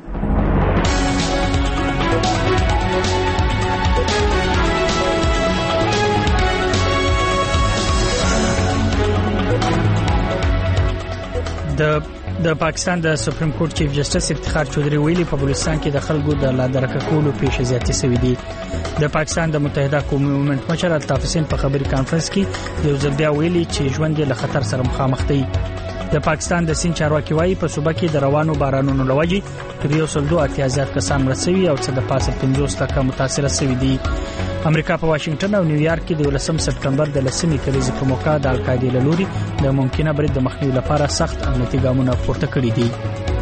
د پاکستان د سپریم کورټ چیف جسټس افتخار چودھری ویلي په بلوچستان کې د خلکو د لادرکه کولو پیښې زیاتې شوې دي. د پاکستان د متحده قومي موومنټ مشر الطاف حسین په خبري کانفرنس کې یو ځل بیا ویلي چې ژوند له خطر سره مخامخ دی. د پاکستان د سین چارواکي وايي په صوبه کې د روانو بارانونو لوجي تر 102 زیات کسان مړ شوي او څه د پاسه 50 لکه متاثر شوي دي. امریکا په واشنگټن او نیویارک کې د 11 سپتمبر د لسمې کلیزې په موقع د القاعده له لوري د ممکنه برید د مخنیوي لپاره سخت امنیتي ګامونه پورته کړي دي.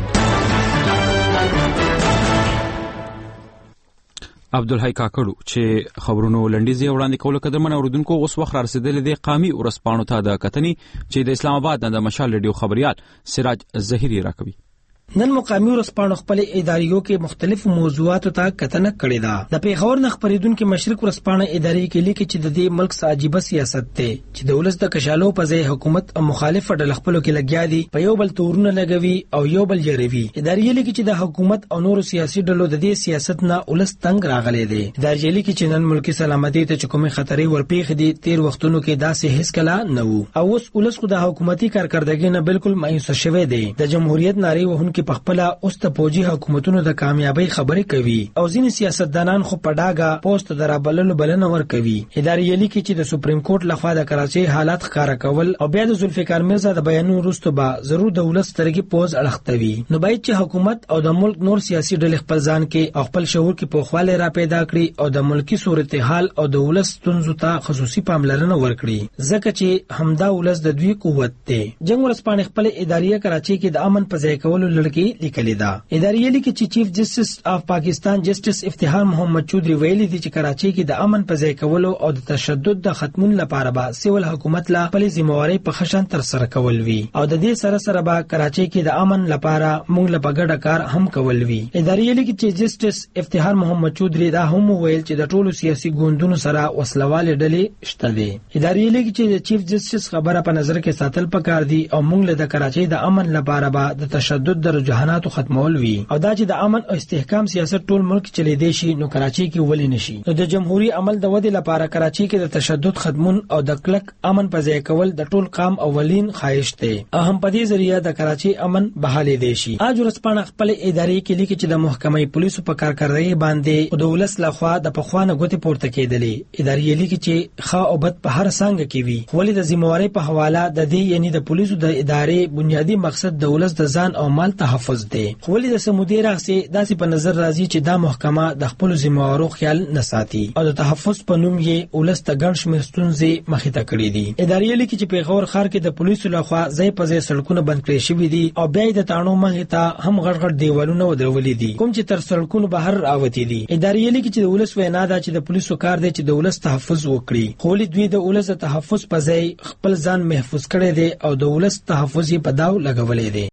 عبدالحی کاکړو چې خبرونو لنډیزي وړاندې کول قدرمن اوردونکو اوس وخت رسیدل دي قامي ورسپانو ته د کتنی چې د اسلام آباد د مشال ریډیو خبريال سراج ظهیری راکوي. نن مقامی ورسپانو خپل اداریو کې مختلف موضوعاتو ته کتنه کړې ده. د پیښور نه خبرېدونکو مشرق ورسپانو ادارې کې لیکي چې د دې ملک عجیب سیاست ته چې د ولس د کشالو په ځای حکومت او مخالف ډله خپلو کې لګیا دي په یو بل تورونه لګوي او یو بل جریوي. ادارې لیکي چې د حکومت او نورو سیاسي ډلو د دې سیاست نه ولس تنگ راغلي دي. ادارې لیکي چې نن ملکی سلامتي ته کومه خطرې ورپېښ دي تیر وختونو کې داسې هیڅ کله نه وو او اوس ولس خو د حکومتي کارکردګۍ نه بالکل مایوس شوی دی. د جمهوریت ناری وهونکو په خپل اوس ته پوجي حکومتونو د کامیابی خبرې کوي او ځینې سیاستدانان خو پډاګه پوسټ درابللو بلنه ور کوي. ادارې لیکي چې د سپریم کورټ لخوا د کراچۍ حالات ښکارا کول او بیا د ذوالفقار مرزا د بیانونو وروسته به ضرور د ولس ترګي پوز اړختوي. نو باید چې حکومت او د ملک نور سیاسي ډلې خپل ځان کې او خپل شعور کې پوخواله را پیدا کړي او د ملکی صورتحال او د ولس ستونزو ته خصوصي پاملرنه ورکړي ځکه چې همدا ولس د دوی قوت دی. جنگ ورسپانې خپل ادارې کراچۍ کې د امن په ځای کولو لړکی لیکلي ده. ادارې لیکي چې چیف جسټس اف پاکستان جسټس افتخار محمد چودھری ویلي دي چې کراچۍ کې د امن په ځای کولو او د تشدد د ختمون لپاره به سیول حکومت لا خپل ذمہواری په خشن تر سره کول وی او د دې سره سره به کراچۍ کې د امن لپاره موږ له بغړه کار هم کول وی. ادارې لیکي چې جسټس افتخار محمد چودھری دا هم ویل چې د ټولو سیاسي ګوندونو سره وسلواله ډلې شته دي. ادارې لیکي چې د چیف جسټس خبره په نظر کې ساتل پکار دي او موږ له کراچۍ د امن لپاره به د تشدد د رجحاناتو ختمول وی او دا چې د امن او استحکام سیاست ټول ملک چلی دی شي نو کراچۍ کې ولې نشي. نو د جمهوریت عمل د ودې لپاره کراچۍ کې د تشدد ختمون او د کلک امن په ځای کول د ټول قام اولین خواهش دی. اهم په دې ذریعہ د کراچۍ امن بحالې دی شي. اج ورسپانه خپل ادارې کې لیکي چې د محکمې پولیسو په کارکړۍ باندې د ولس لخوا د پخوانه غوته پورته کېدلې. ادارې لیکي چې خا او بد په هر څنګه کې وي خو د ذمہواری په حواله د دې یعنی د پولیسو د ادارې بنیادی مقصد د ولس د ځان او مال تحفظ دی. خو د سمودي راغسي داسې په نظر راځي چې دا محکمه د خپل ذمہوارو خیال نه ساتي او د تحفظ په نوم یې ولس ته ګڼ شمېر ستونزې مخې ته کړې دي. ادارې لیکي چې پیښور ښار کې د پولیسو لخوا ځای په ځای سړکونه بند کړي شوي دي او بیا د تاڼو مخې ته هم غړغړ دیوالونه ودرولي دي کوم چې تر سړکونو بهر راوتي دي. ادارې لیکي چې د ولس وینا ده چې د پولیسو کار دی چې د ولس تحفظ وکړي خو دوی د ولس تحفظ په ځای خپل ځان محفوظ کړي دي او د ولس تحفظ یې په داو لګولې دي.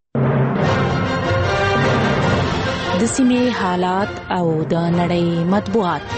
د سیمې حالات او د نړۍ مطبوعات.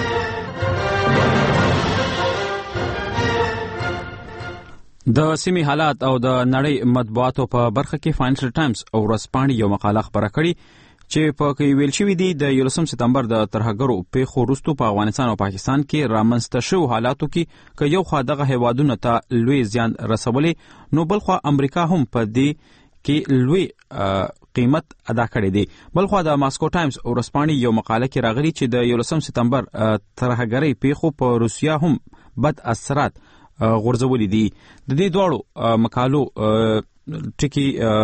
د سیمې حالات او د نړۍ مطبوعاتو په برخه کې فاینانشل ټایمز او ورځپاڼې یو مقاله خبره کړې چې په کې ویل شوی دی د 11 سپتمبر د ترهګرو پیښو وروسته په افغانستان او پاکستان کې رامنځته شوو حالاتو کې که یو خوا دغه هیوادونو ته لوی زیان رسولې نو بل خوا امریکا هم په دې کې لوی قیمت ادا کړی دی. بلخو د ماسکو ټایمز ورځپاڼې یو مقاله کې راغلی چې د 11 سپتمبر ترهګرۍ پیښو په روسیا هم بد اثرات غورځولې دي. د دې دواړو مقالو ټکی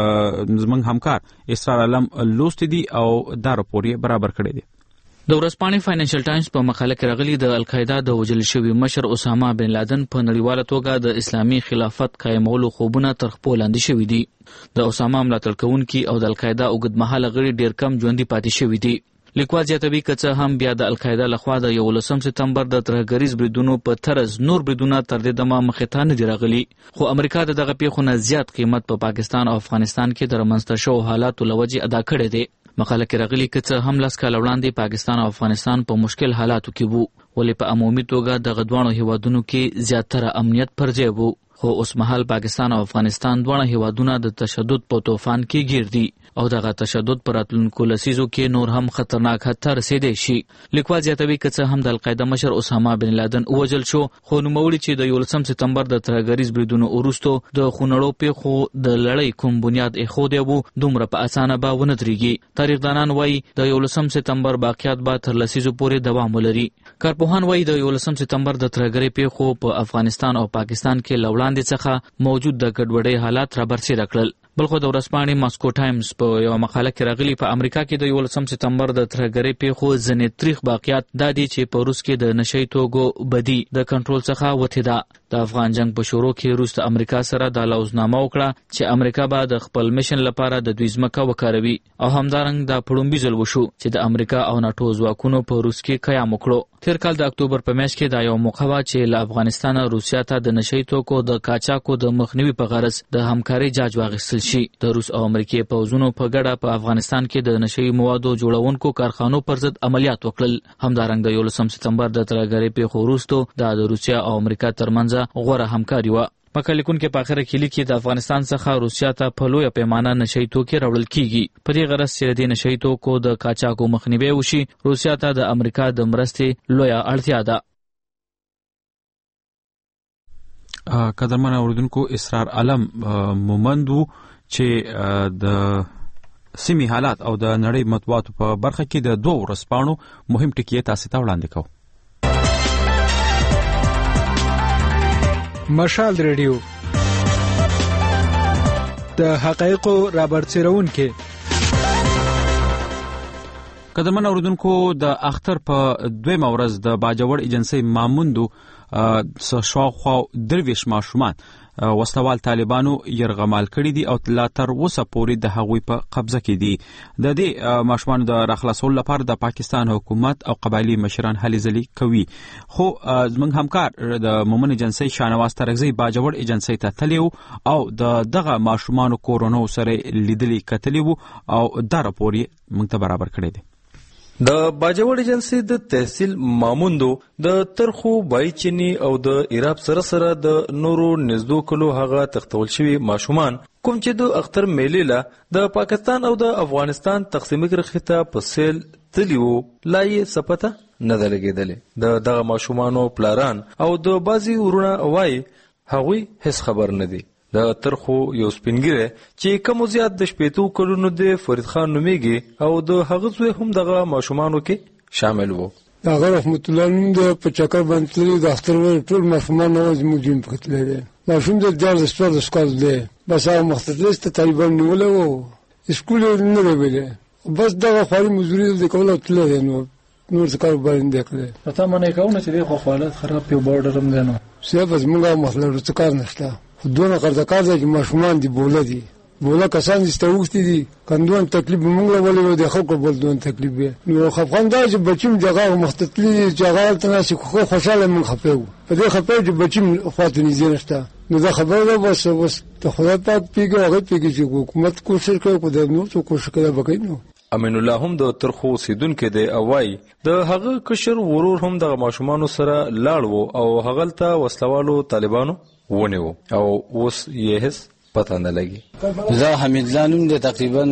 زمنګ همکار اسرار علم لوست دي او دا راپور یې برابر کړی دی. د ورځپاڼې فاینانشل ټایمز په مقاله کې راغلي د القاعده د وژل شوي مشر اسامه بن لادن په نړیواله توګه د اسلامي خلافت قائمولو خوبونه تر خپل لاندې شوي دي. د اسامه ملاتړ کوونکي او د القاعده اوږدمهاله غړي ډیر کم ژوندي پاتې شوي دي. لیکوال زیاتوي که څه هم بیا د القاعده لخوا د 11 سپتمبر د ترهګریز بریدونو په طرز نور بریدونه تر دې دمه مخې ته نه دي راغلي، خو امریکا دغه پیښو نه زیات قیمت په پاکستان او افغانستان کې د رامنځته شوو حالاتو له وجې ادا کړی دی. مقاله کې راغلي که څه هم 10 کاله وړاندې پاکستان او افغانستان په مشکل حالاتو کې وو، ولې په عمومي توګه دغه دواړو هیوادونو کې زیاتره امنیت پر ځای وو، خو اوس مهال پاکستان او افغانستان دواړه هیوادونه د تشدد په طوفان کې گیر دي او دغه تشدد پر راتلونکو لسیزو کې نور هم خطرناک حد ته رسیدای شي. لیکوال زیاتوي که څه هم د القاعده مشر اسامه بن لادن وژل شو، خو نوموړي چې د 11 سپتمبر د ترهګریز بریدونو وروسته د خونړو پیښو د لړۍ کوم بنیاد ایښودی وو دومره په اسانه به ونه درېږي. تاریخدانان وایي د 11 سپتمبر باقیات به تر لسیزو پورې دوام ولري. کارپوهان وایي د 11 سپتمبر د ترهګرۍ پیښو په افغانستان او پاکستان کې له وړاندې څخه موجود د ګډوډۍ حالات را برسېره کړل. بلخو د ورځپاڼې ماسکو ټایمز په یو مقاله کې راغلي په امریکا کې د 11 سپتمبر د ترهګرۍ پیښو ځینې تاریخ باقیات دا دي چې په روس کې د نشئی توکو بدی د کنټرول څخه وتې ده. د افغان جنگ په شروع کې روس د امریکا سره د لوزنامه وکړه چې امریکا به د خپل میشن لپاره د دوی ځمکه وکاروي او همدارنګ د پړومبي ځل وشو چې د امریکا او ناتو ځواکونو په روس کې قیام وکړو. تیر کال د اکتوبر په میاشت کې دا یو موقع وه چې له افغانستان روسیا ته د نشئی توکو د قاچاقو د مخنیوي په غرض د همکارۍ جاج واخیستل شي. د روس او امریکای پوځونو په ګډه په افغانستان کې د نشئی موادو جوړونکو کارخانو پر ضد عملیات وکړل. همدارنګ د 11 سپتمبر د ترهګرۍ پیښو وروسته د روسیا او امریکا ترمنځ غوره همکاري وه. مقاله لیکونکي په اخره کې لیکي د افغانستان څخه روسیا ته په لویه پیمانه نشئی توکي راوړل کیږي. په دې غرض چې د نشئی توکو د قاچاقو مخنیوی وشي، روسیا ته د امریکا د مرستې لویه اړتیا ده. قدرمن اوریدونکو، اسرار علم مومند چې د سیمې حالات او د نړۍ مطبوعاتو په برخه کې د 2 ورځپاڼو مهم ټکي تاسو ته وړاندې کوو. مشال ریډیو د حقایقو رابرسېرونکي. قدرمن اوریدونکو، د اختر په 2 ورځ د باجوړ ایجنسی ماموندو شاوخوا 23 ماشومان وسلوال طالبانو يرغمال کړي دي او لا تر اوسه پورې د هغوی په قبضه کې دي. د دې ماشومان د راخلاصولو لپاره د پاکستان حکومت او قبایلی مشران هلې ځلې کوي، خو زموږ همکار د مومن ایجنسی شاهنواز ترکزی باجوړ ایجنسی ته تلیو او دغه ماشومان کورونو سره لیدلي کتلی وو او دا راپور یې موږ ته برابر کړی دی. د باجوړ ایجنسی د تحصیل ماموندو د ترخو بایچنی او د ایراب سره د نورو نزدو کلو هغه تختول شوی ماشومان کوم چې د اختر میلې له د پاکستان او د افغانستان تقسیمي کرخته په سیل تلیو لای سپته نه دلګیدل. دغه ماشومانو پلاران او د بازي ورونه وای هغوی هیڅ خبر نه دي. د ترخو یو سپینګره چې کوم زیات د شپېتو کلونو د فرید خان نومیږي او د هغه زوی هم دغه ماشومانو کې شامل وو. هغه رحمت الله نوم د په چکر باندې د اختر ټول ماشومان نواز موجود پکتل دي. ماشوم د جار د سپور د سکول دی، بس هغه مختلف طالبان نیول وو، اسکول نه ویلې، بس دغه خاري مزوري د کوله تل دی. نور څه کار باندې کړل پتا مونږ نه کوو چې د حالت خراب په بورډر هم دی. نو څه بس موږ مخلر څه کار نشته. دونه قرضکار دي چې ماشومان دي بوله دي، بوله کسان دي ستوختي دي، کندون تکلیف موږ ولې د خلکو بول دون تکلیف به نو خفقان دا چې بچیم جګه مختتلی جګه تناسي خو خوشاله من خپو په دې خپو چې بچیم خاطر نه زیرسته. نو دا خبره ده بس ته خدای پاک پیګه هغه پیګه چې حکومت کوشش کوي کو د نو څه کوشش کوي وکړي. نو امین الله هم د ترخو سیدونکو دی اوای د هغه کشر ورور هم د ماشومانو سره لاړ وو او هغه ته وسلوالو طالبانو ونیو او اوس یې هیڅ پته نه لګي. زه حمید لانم د تقریبا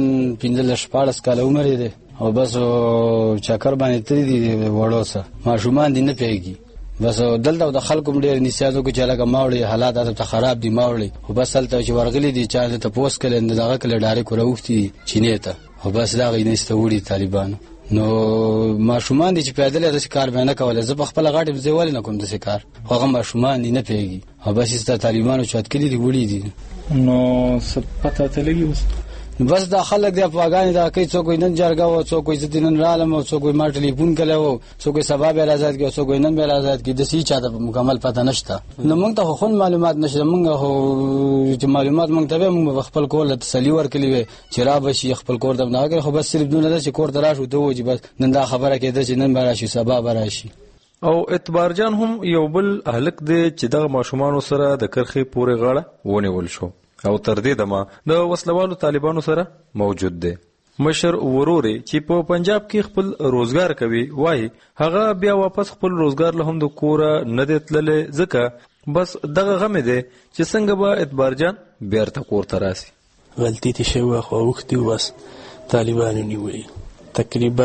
15 کال عمر دی او بس چکر باندې تری دی وړوسه ماشومان دي نه پیږي. بس دلته د خلکو ډېر نسیازو کې چلاګه ماوړي حالات ته خراب دي ماوړي او بس تلته چې ورغلي دي چا ته پوس کړي دغه کله ډارې کوروفتي چینه ته او بس دا غي نستوړي طالبانو نو ماشومان دي چې پیدل د کار باندې کول زه په خپل غاټم زیوال نه کوم د کار هغه ماشومان دي نه پیږي او بس است طالبانو چات کړي دي وړي دي نو پته تلګي اوس بس دا خلک د افغان دا کوي څوک نن جرګه او څوک عزت نن رالم او څوک ما ټلیفون کړو څوک سبب آزاد کې څوک نن به آزاد کې د سې چا د مکمل پته نشته نو موږ ته خو معلومات نشته موږ هو چې معلومات موږ ته موږ خپل کول تسلی ورکړي وي چې را بشي خپل کور د نه خو بس صرف دونه چې کور دراشو ته وځي بس نن دا خبره کېده چې نن به راشي سبب راشي او اعتبار جان هم یو بل اهلک دی چې د ماشومان سره د کرخي پورې غاړه ونیول شو او تر دې دمه د وسلوالو طالبانو سره موجود دی مشر وروري چې په پنجاب کې خپل روزګار کوي وای هغه بیا واپس خپل روزګار له هم د کوره نه دتللې ځکه بس دغه غمه دی چې څنګه به اعتبار جان بیرته کور ته راسي غلطی تی شوه خو وختي بس طالبانو نیولې تقریبا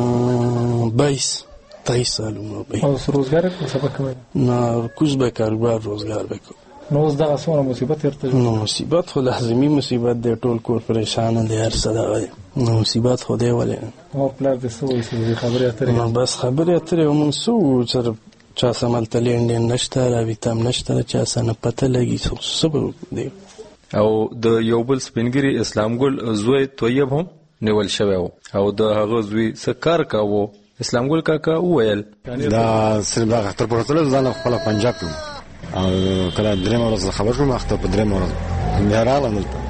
22 سال عمر به او روزګار څه کوي نه کوز به کاروبار روزګار وکړو نو اوس دغه څومره مصیبت ورته نو مصیبت خو لازمي مصیبت دی ټول کور پریشان دی هر څه دا نو مصیبت خو دی ولې او پلان د سوې خبرې اترې نو بس خبرې اترې ومن سو سره چا سمال تلین نشته را ویتام نشته چا سره پته لګي سبب دی او د یو بل سپینګری اسلام ګل زوی طیب هم نیول شوی او د هغه زوی سکار کاوه اسلام ګل کاکا وویل دا صرف دا خطر پروتل ځان خپل پنجاب او کله درې ورځې خبر شوم اخته په درې ورځې مهرال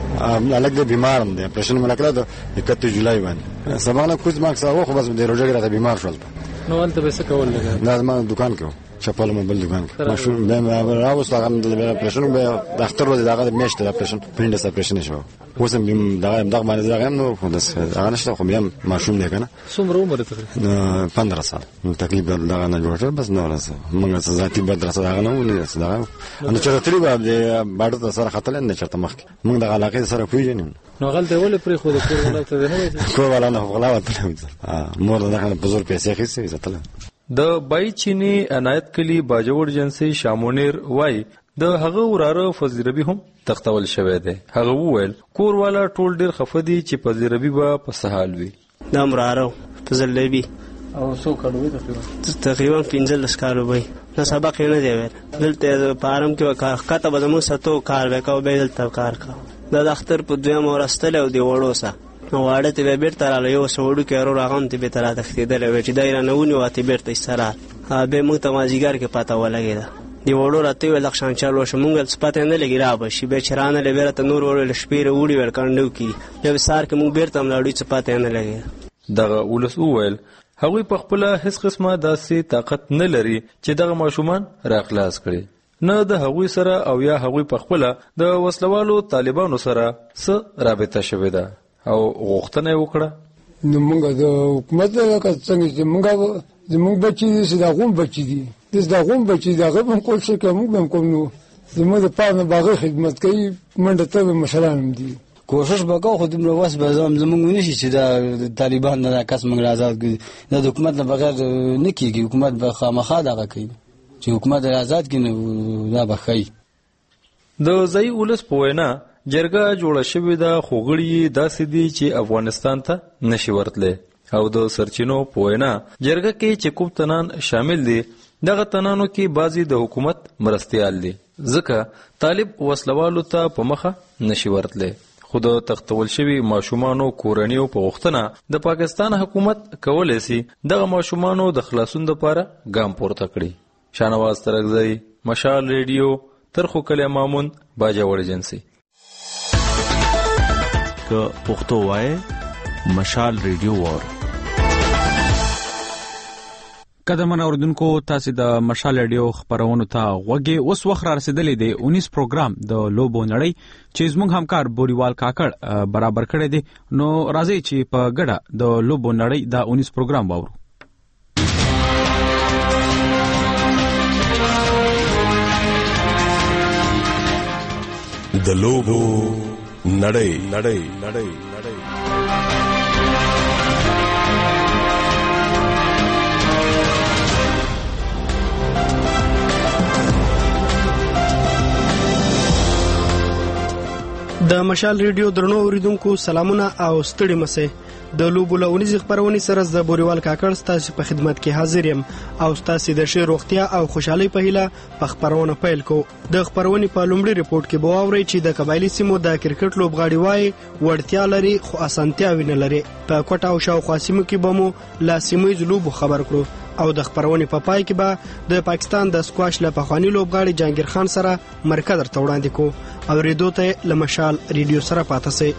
نه الګ بیمارم دی پرشن ملکله د 31 جولای باندې سبانه کوز ماکس او خو بس د روزګار راته بیمار شول نو انت به څه کول لګا نه ما دکان کې چپل موبایل دکان کې مشهور به راوست هغه د پرشن به دفتر ورته دغه میشته د پرشن پرینډس اپریشن شو وسم بیم دغه باندې دغه نو خو داس هغه نشته خو بیا ماشوم دی کنه څومره عمر ته 15 سال تقریبا دغه نه جوړ بس نو راځه موږ ذاتي بدرسه دغه نه ولې دغه ان چې تری به باندې سره خطر نه چرته مخ موږ د علاقې سره پیژنیم نو غلطه ولې پرې خو د کور ولته نه کور ولا نه غلاوت مور دغه په زور پیسې خېسي زتل د بای چینی عنایت کلی باجوړ جنسي شامونیر وای د هغه وراره فزیربي هم تختول شوی دی هغه وویل کور والا ټول ډیر خفدي چې فزیربي به په سهال وي د مراره فزلبي او څو کړو تقریبا 15 کالو وای نو سبق نه دی ور دلته پارم کې کاته به مو ستو کار وکاو به دلته کار کا د اختر په دویم ورستل او دی وړوسه واړه ته بیرته رااله یو سوړو کې ورو راغون ته به تر تختیدل و چې دایره نه ونی واته بیرته سره به موږ ته مازیګر کې پتا ولګیدا دی وړو راته ویل ښان چالو شمونګل سپاتې نه لګی را به شي به چرانه لبرته نور ورول شپېره وړي ورکاندو کی یو سار کې موږ بیرته ملاړی سپاتې نه لګی دغه ولس وویل هغوی په خپل هیڅ قسمه داسې طاقت نه لري چې دغه ماشومان راخلاص کړي نه د هغوی سره او یا هغوی په خپل د وسلوالو طالبانو سره څه رابطه شوې ده او غوښتنه وکړه نو موږ د حکومت له څنګه چې موږ بچی دي دا غون بچی دي دا غون بچی دا غو کول شي کوم هم کوم نو زموږ د پاره باغ خدمت کوي منډه ته مشران دي کوشش وکاو خو دمر واس به زمونږ نشي چې دا طالبان نه کس موږ آزاد کړي د حکومت نه بغیر نه کیږي حکومت به خامخا دغه کوي چې حکومت آزاد کړي دا به خي د ځای ولس په وینا جرګه جوړه شوې ده خو غړي داسې دي چې افغانستان ته نشي ورتله او د سرچینو په وینا جرګه کې چې کوم تنان شامل دي دغه تنانو کې بعضي د حکومت مرستيال دي ځکه طالب وسلوالو ته په مخه نشي ورتله خو د تختول شوی ماشومانو کورنیو په غوښتنه د پاکستان حکومت کولای شي دغه ماشومانو د خلاصون لپاره ګام پورته کړي شانواز ترغزی مشال ریډیو ترخو کلی مامون باجوړ جنسي که پښتو وای مشال ریډیو وار قدمن اوردونکو تاسو د مشال ریډیو خبرونو ته غوږی اوس وخت را رسیدلې دی 19 پروګرام د لوبو نړۍ چې زموږ همکار بوریوال کاکړ برابر کړی دی نو راځي چې په ګډه د لوبو نړۍ د 19 پروګرام واورو د لوبو نړۍ د مشال ریډیو درنو اوریدونکو سلامونه او ستړي مسئ د لوبو لونیز خبرونې سره د بوريوال کاکړ ستاسو په خدمت کې حاضر یم او ستاسو د ښه روغتیا او خوشحالي په هیله په خبرونه پیل کو. د خبرونې په لومړي ریپورت کې به واورئ چې د قبایلی سیمو د کرکټ لوبغاړي وایي وړتیا لري خو اسانتیاوې نه لري. په کوټه او شاوخوا سیمو کې به مو لا سیمویز لوبو خبر کړو او د خبرونې په پای کې به د پاکستان د سکواش له پخواني لوبغاړي جهانگیر خان سره مرکه درته وړاندې کو او ریډیو ته له مشال ریډیو سره پاتې سي.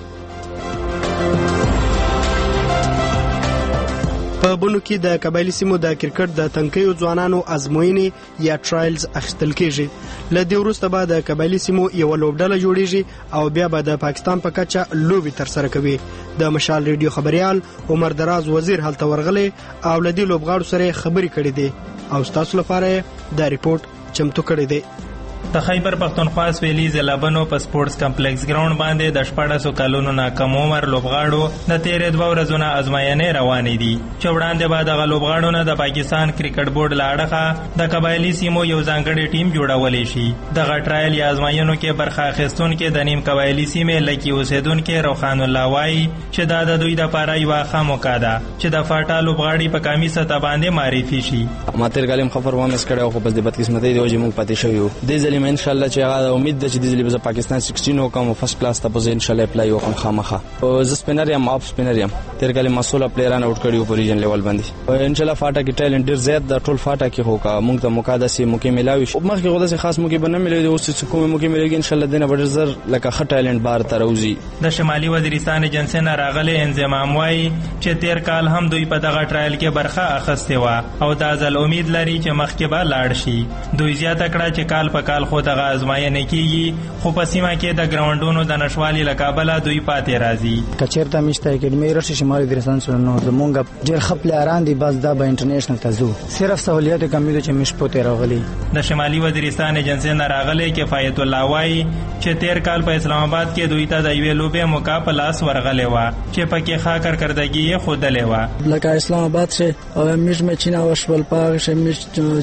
په بونو کې د قبایلی سیمو د کرکټ د تنکیو ځوانانو ازموینې یا ټرایلز اخیستل کیږي. له دې وروسته به د قبایلی سیمو یو لوبډله جوړیږي او بیا به د پاکستان په کچه لوبي تر سره کوي. د مشال ریډیو خبريال عمر دراز وزیر هلته ورغلی او له دې لوبغاړو سره خبري کړې دي او تاسو لپاره دا ریپورت چمتو کړی دی. د خیبر پختونخوا سویلي ضلع بنو په سپورتس کمپلیکس ګراوند باندې د 14 کلونو ناکم عمر لوبغاړو د تیرې 2 ورځې ازموینې روانې دي چې وړاندې بعد غ لوبغاړو نه د پاکستان کرکټ بورډ لاړه د قبایلی سیمو یو ځانګړی ټیم جوړولې شي. د غ ټرایل یا ازموینو کې برخه اخیستونکو د نیم قبایلی سیمې لکی اوسیدونکو روخان الله وایي چې دا د دوی د لپاره یو ښه موقع ده چې د فاټا لوبغاړي په کامي سطح باندې معرفي شي. ماتر غالم خبر وامس کړه خو بس د بدقسمتۍ د وجې موږ پاتې شو یو د ځلې ان شاء الله چې هغه امید ده چې د ځلې په پاکستان 16 وکم فرست کلاس ته به ان شاء الله اپلای وکم خامخه. ز سپینر یم اپ سپینر یم تیر کله مسوله پلیران اوټ کړیو په ریجن لیول باندې ان شاء الله فاټا کې ټیلنټ ډیر زیات د ټول فاټا کې هوکا موږ ته مقادسه موکې ملاوي شو مخکې غوډه سي خاص موکې بنه ملوي اوس چې کومه موکې ملوي ان شاء الله دنه ډیر زر لکه خ ټیلنټ بار تروزی. د شمالي وزیرستان ایجنسی نه راغلي انضمام وایي چې تیر کال هم دوی په دغه ټرایل کې برخه اخیسته و او دا ځل امید لري چې مخکې به لاړ شي. دوی زیاته کړه چې کال په کال خو دغه ازموینې کیږي خو په سیمه کې د ګراوندونو د نشوالي لکابله دوی پاتې راځي. کچیرته مشته اکیډمي راشي شمالي وزیرستان سره نو زمونږ ډیر خپل اران دي بس دا به انټرنیشنل تزو صرف سہولیت کمی ده چې مش پته راغلي. د شمالي وزیرستان ایجنسی نه راغلي کفایت الله وایي چې تیر کال په اسلام آباد کې دوی ته د یوې لوبې موقع په لاس ورغلې و چې پکې ښه کارکردګي یې ښودلې و. لکه اسلام آباد شه او میش مچینا وشول پاغ شه میش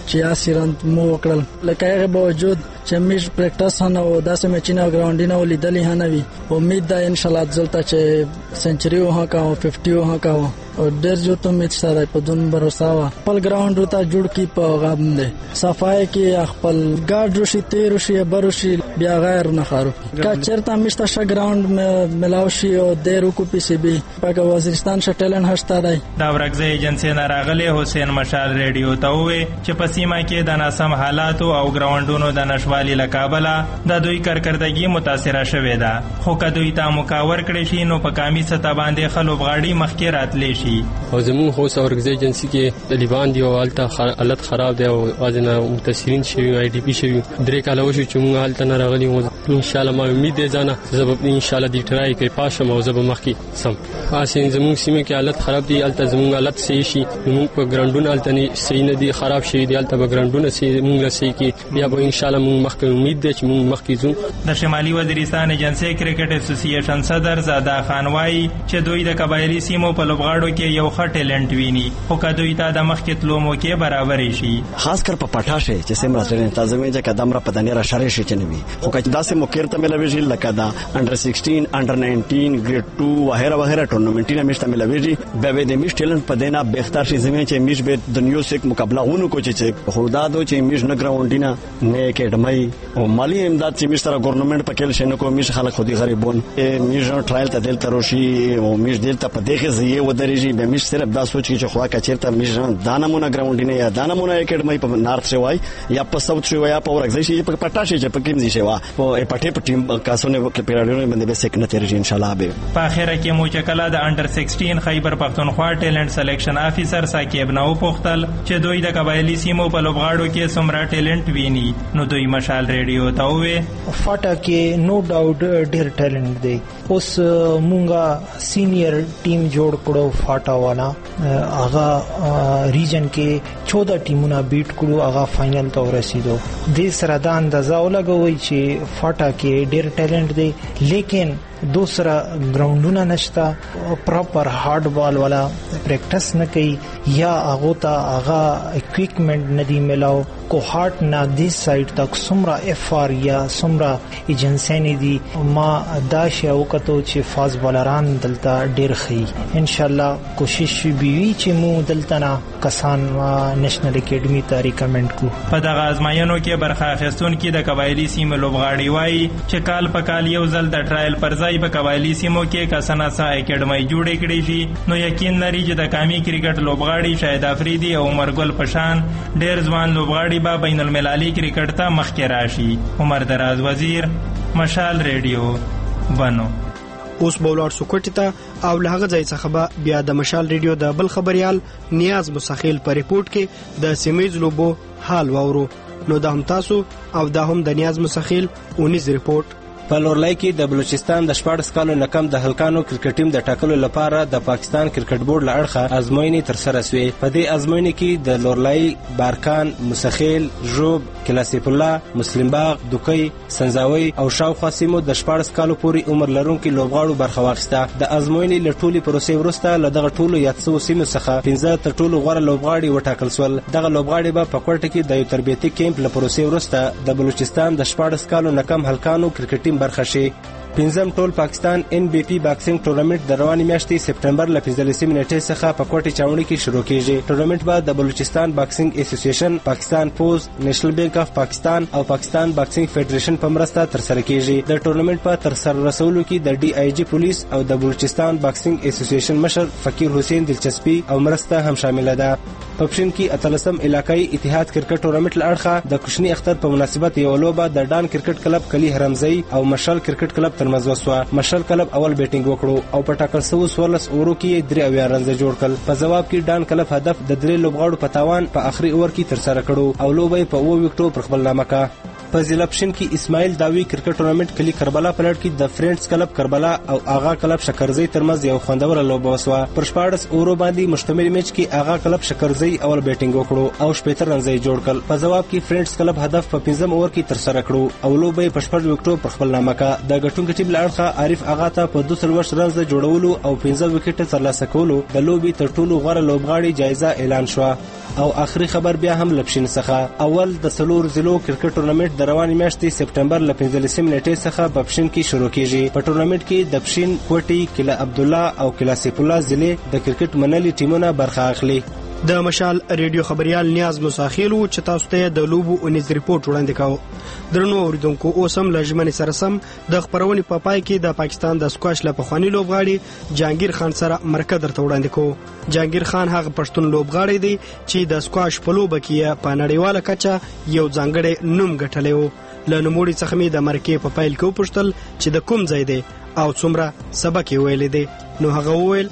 86 رن مو وکړل لکه هغه باوجود چې میش پریکټس نه و داسې مچینا ګراوندینه ولیدلې نه وي. امید ده ان شاء الله ځلته چې سنچري وها کا او 50 وها کا او ډېر جو ته امید سره په دون باور وا خپل ګراوند ته جوړ کی په غاب نه صفای کې خپل ګارد روشي تیر روشي بروشي بیا غیر نه خارو کا چرته مشته ش ګراوند ملاوشي او د روکو پی سی بي په وزیرستان ش ټیلنټ هشتا دی. دا ورغزه ایجنسی نه راغلي حسین مشال ریډیو ته وې چې په سیمه کې د ناسم حالات او ګراوندونو د نشوالي لکابله د دوی کارکردګي متاثره شوې ده خو که دوی ته مکاور کړي شي نو په کامي سطح باندې خلوبغاړي مخکې راتلی شي. او زمون هو ورغزه ایجنسی کې طالبان دی او حالت خراب دی او ازنه متاثرین شي آی ډی پی شي درې کاله وشو چې موږ حالت نه راغلي ان شاء الله ما امید ده ځنه زب ان شاء الله دی ټرای کوي پاشم او زب مخکې سم خاصین زمون سیمه کې حالت خراب دی الته زمون حالت صحیح شي موږ په ګراوندونو الته نه صحیح نه دي خراب شي دی الته په ګراوندونو صحیح موږ صحیح کې بیا به ان شاء الله موږ مخکې امید ده چې موږ مخکې ځو. د شمالي وزیرستان ایجنسی کرکټ اسوسییشن صدر زاده خان وایي چې دوی د قبایلی سیمو په لوبغاړو کې یو ښه ټیلنټ ویني خو که دوی ته د مخکې تلو موقع برابرې شي خاص کر په پټاشه چې سیمه راځي تازه ویني چې قدم را پدانې را شړې شي چې نوي خو که داسې موقع ته ملوي لکه دا انډر 16 انډر 19 ګریډ 2 وغیرہ وغیرہ ټورنمنټونه مشته ملوي به د میش ټیلنټ په دینا بهتر شي زمين چې میش به د نیو سیک مقابله ونه کو چې خدا دو چې میش نه ګراوندینه نه اکیډمي او مالی امداد چې میش سره ګورنمنت پکې شنه کو میش خلک خودي غریبون میش ټرایل ته دل تروشي او میش دل ته په دغه ځای ودرېږي به میش صرف دا سوچ چې خو کا چیرته میش دانمونه ګراوندینه یا دانمونه اکیډمي په نارث شوی یا په ساوث شوی یا په ورغزي شي په پټاشه چې په کیمزي شوی او پټه په ټیم کاسونه کې پیراډونه باندې به سیک نه تیرېږي ان شاء الله به په اخر کې مو چې کله د انډر 16 خیبر پختونخوا ټیلنټ سلیکشن افیسر ساکیب نو پختل چې دوی د قبایلی سیمو په لوبغاړو کې څومره ټیلنټ ویني نو دوی مشال ریډیو ته وې فاټا کې نو ډاوټ ډېر ټیلنټ دی اوس مونږه سینیئر ټیم جوړ کړو فاټا والا هغه ریجن کې 14 ټیمونه بیټ کړو هغه فائنل ته ورسېدو. د سره دا اندازه ولګوي چې فاټا کې ډېر ټیلنټ دی لیکن دوسرا ګراوندونه نشتا پراپر هارد بال والا پریکټس نه کوي یا هغه ته هغه اکوپمنٹ ندی ملاو کو هارت نه دی سایډ تک سمرا اف آر یا سمرا ایجنسی دی ما داش او کتو چې فاز بالران دلته ډیر خي ان شاء الله کوشش وی چې مو دلته نه کسان نېشنل اکیډمي ته ریکمند کو. په دغه ازمایښتونو کې برخه اخیستونکو د قبایلی سیمو لوبغاړي وایي چې کال په کال یو ځل د ټرایل پر ځای په قبایلی سیمو کې کساناسا اکیډمي جوړې کړې شي نو یقین لري چې د قومي کرکټ لوبغاړي شاهد افریدي او عمر ګل پشان ډیر ځوان لوبغاړي به بین المللي کرکټ ته مخکې راشي. عمر دراز وزیر، مشال ریډیو، بنو. اوس بولار سکوټی ته او له هغه ځای څخه به بیا د مشال ریډیو د بل خبريال نیاز مسخیل په ریپورت کې د سیمیز لوبو حال وورو. نو دا هم تاسو او دا هم د نیاز مسخیل اونیز ریپورت. په لورلای کې د بلوچستان د 14 کالو نه کم د هلکانو کرکټ ټیم د ټاکلو لپاره د پاکستان کرکټ بورډ له اړخه ازموینې ترسره شوې. په دې ازموینې کې د لورلای، بارکان، مسخیل، ژوب، کلاسیف الله، مسلم باغ، دوکۍ، سنځاوي او شاوخوا سیمو د 14 کالو پورې عمر لرونکو لوبغاړو برخه واخیسته. د ازموینې له ټولې پروسې وروسته له دغه ټولو یادسو سیمو څخه 15 تر ټولو غوره لوبغاړي وټاکل شول. دغه لوبغاړي به په کوټه کې د یو تربیتي کیمپ له پروسې وروسته د بلوچستان د 14 کالو نه کم هلکانو کرکټ ټیم برخه شي. پنځم ټول پاکستان ان بی پی باکسینګ ټورنمنت د روانې میاشتې سپټمبر له 15 نیټې څخه په کوټه چاونډي کې شروع کیږي. ټورنمنت به د بلوچستان باکسینګ اسوسییشن، پاکستان پوز، نېشنل بانک اف پاکستان او پاکستان باکسینګ فدریشن په مرسته ترسره کیږي. د ټورنمنت په ترسره رسولو کې د ډي آی جی پولیس او د بلوچستان باکسینګ اسوسییشن مشر فقیر حسین دلچسپي او مرسته هم شامل ده. په پښین کې اتلسم علاقائی اتحاد کرکټ ټورنمنت لړخه د کوشنی اختر په مناسبت یو لوبه د ډان کرکټ کلب کلی حرمزئی او مشال کرکټ کلب ترمنځ وسوه. مشال کلب اول بیټینګ وکړو او په ټاکل شوی 16 اورو کې 3 رنز جوړ کړل. په جواب کې ډان کلب هدف د 3 لوبغاړو په تاوان په اخري اوور کې ترسره کړو او لوبه په 2 وکټو پر خپل نامه کا. په ضلع پښین کې اسماعیل داوی کرکټ ټورنمنت کلی کربلا په لړ کې د فرندز کلب کربلا او آغا کلب شکرزئی ترمنځ یو خوندور لوبه وسوه. پر 14 اورو باندې مشتمل میچ کې آغا کلب شکرزئی اول بیټینګ وکړو او 17 رنز جوړ کړل. په جواب کې فرندز کلب هدف په 15 اوور کې ترسره کړو او لوبه په 14 وکټو پر خپل نامه کا. د ګټونکو ټیم لړخه عارف آغا ته په 2 رنز جوړولو او 15 وکټ ترلاسه کولو د لوبي تر ټولو غوره لوبغاړي جایزه اعلان شوه. او آخري خبر بیا هم لپشین څخه اول د سلور ضلعو کرکټ ټورنمنت د روانې میاشتې سپټمبر ل 15 نیټې څخه په پښین کې شروع کیږي. په ټورنمنت کې د پښین، کوټي، کلا عبدالله او کلا سیف الله ضلع د کرکټ منلي ټیمونه برخه اخلي. د مشال ریډیو خبريال نیاز مساخیل چې تاسو ته د لوبو اونیز ریپورت وړاندې کاوه. درنو اوریدونکو اوسم لجمنې سره سم د خبرونې په پای کې د پاکستان د سکواش له پخوانی لوبغاړي جهانگیر خان سره مرکه درته وړاندې کوو. جهانگیر خان هغه پښتون لوبغاړی دی چې د سکواش په لوبه کې په نړیواله کچه یو ځانګړی نوم ګټلی و. له نوموړي څخه مې د مرکې په پیل کې وپوښتل چې د کوم ځای دی او څومره سبق یې ویلی دی. نو هغه وویل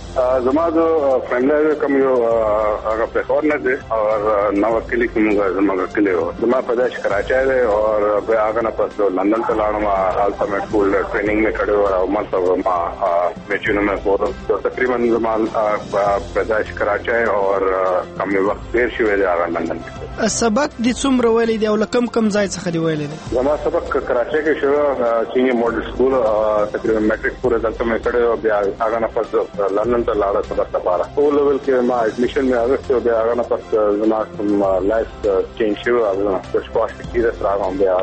زما د فیملی کوم یو هغه پېښور نه دی او نو کلی کوم زما کلی و. زما پیدائش کراچۍ دی او بیا هغه نه پس لندن ته لاړم. هلته مې ټول ټریننګ مې کړی او مطلب ما میچونه مې کول. تقریبا زما پیدائش کراچۍ او کم وخت تیر شوی دی هغه لندن کې. سبق د څومره ویلی دی او لکم کم ځای څخه دی ویلی دی؟ زما سبق کراچۍ کې شروع سینیئر ماډل سکول تقریبا میټریک پورې دلته مې کړی او بیا هغه نه پس لندن ته لاړه سبق لپاره. او لیول کې ما اډمیشن مې اغوسته او بیا هغه نه پس زما کوم لایف چینج شو او د سکواش کې د راغم بیا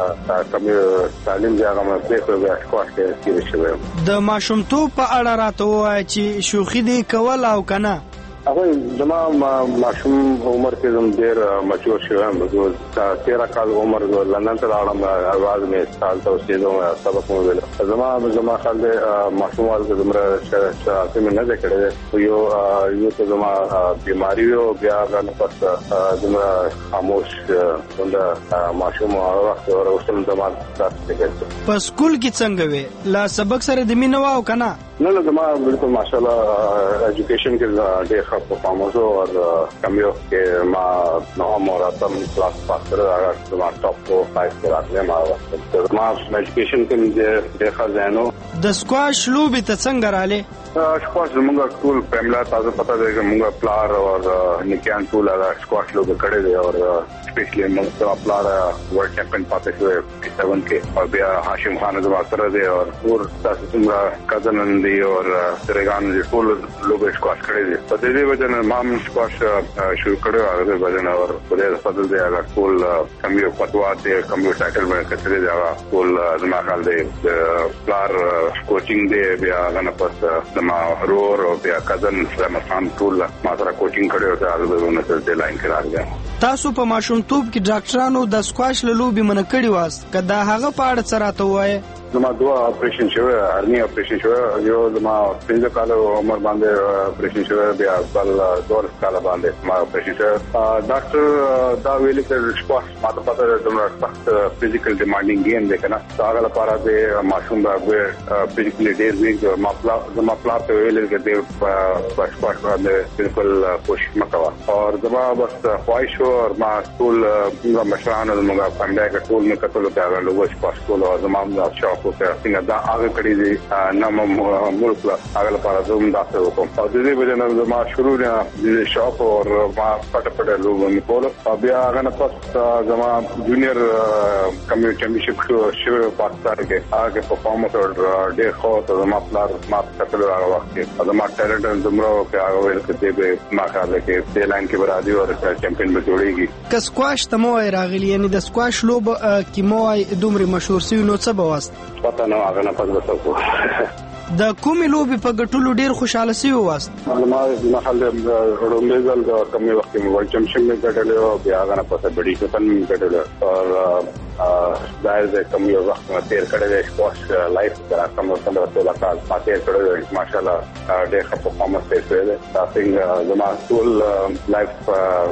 کوم تعلیم بیا هغه مې په بیا سکواش کې کېږي شوی. د ماشومتوب په اړه راته وایي چې شوخي دی کول او کنه؟ هغه زما ماشوم عمر کې زم ډیر مچور شوم. 13 کال عمر لندن ته لاړم. اواز مې سال ته اوسېدم سبق مې ویل. زما خل ماشوم وال زمره چې مې نه کړې یو ته زما بیماری و بیا غن پس زمره خاموش څنګه ماشوم وخت ورسول زما تاسو ته. په سکول کې څنګه وې؟ لا سبق سره د مینه واو کنه؟ نه زما بالکل ماشاءالله ایجوکیشن کې ډېر ښه پرفارمنس او کمیو کې ما نو مراتب کلاس پاس کړل. زما ټاپ 5 کې راغلم. ما ایجوکیشن کې ډېر ښه ځانو. د سکواش لوبې ته څنګه رااله؟ Squash زمونږ ټول فیملا تاسو پتا دی چې موږ پلار او نیکان ټول هغه squash لوګ کړی دی او سپیشلی موږ پلار ورلد چیمپیون پاتې شوی 7 کې او بیا هاشم خان زما سره دی او ټول تاسو څنګه کزن دی او ترګان دی ټول لوګ squash کړی دی په دې وجه نه مام squash شروع کړو هغه وجه نه اور په دې فضل دی هغه ټول کمیو پتوا دی کمیو ټاکل باندې کتري دی هغه ټول زما خیال دی پلار کوچینګ دی بیا غنه پس ما رور او بیا کزن رمضان ټول ما سره کوچینګ کړو ته هغه ونه تر لاین کې راغی. تاسو په ماشومتوب کې ډاکټرانو د سکواش له لوبي من کړی واست کدا هغه پاړ سره ته وای زما دوه اپریشن شوی ارنی اپریشن شوی یو زما 15 کال عمر باندې اپریشن شوی بیا بل 2 کال باندې ما اپریشن شوی ډاکټر دا ویل چې سپورت ماته پته ده چې سخت فزیکل ډیمانډینګ گیم دی کنه هغه لپاره د ماشوم باندې فزیکلی ډیر ویک زما پلان ته ویل چې د سپورت باندې بالکل کوشش وکړه او زما بس خواهش او ما ټول مشران او موږ فامیلی کې ټول نه کتل دا لوګو سپورت ټول زما شاو کو څنګه دا هغه کړی دي نام ملک هغه لپاره زوم داسې وکم او د دې وجه نه ما شروع د شاپ او ما پټ لوګو می کول او بیا هغه نه پس زما جونیئر کمیونټي چیمپیونشپ شو پاکستان کې هغه پرفارمنس او ډېر خو ته ما پلار ما کتل هغه وخت کې زما ټیلنټ زمرو کې هغه ویل چې به ما خاله کې د لاین کې برادي او چیمپیون به جوړیږي که سکواش ته مو راغلی یعنی د سکواش لوب کې مو دومره مشهور سی نو څه بواست پته نه هغه نه پد وسو د کومې لوبې په ګټلو ډیر خوشاله سي واست ما محل رومبېزل د کومې وخت کې ورلد چیمپیونشپ می ګټل او بیا هغه نه پته بډی کپن می ګټل او دایره د کومې وخت ما تیر کړل د سپورت لایف دا کوم څه د کال ما تیر کړل ماشاءالله ډېر ښه پرفارمنس کوي تاسو زما ټول لایف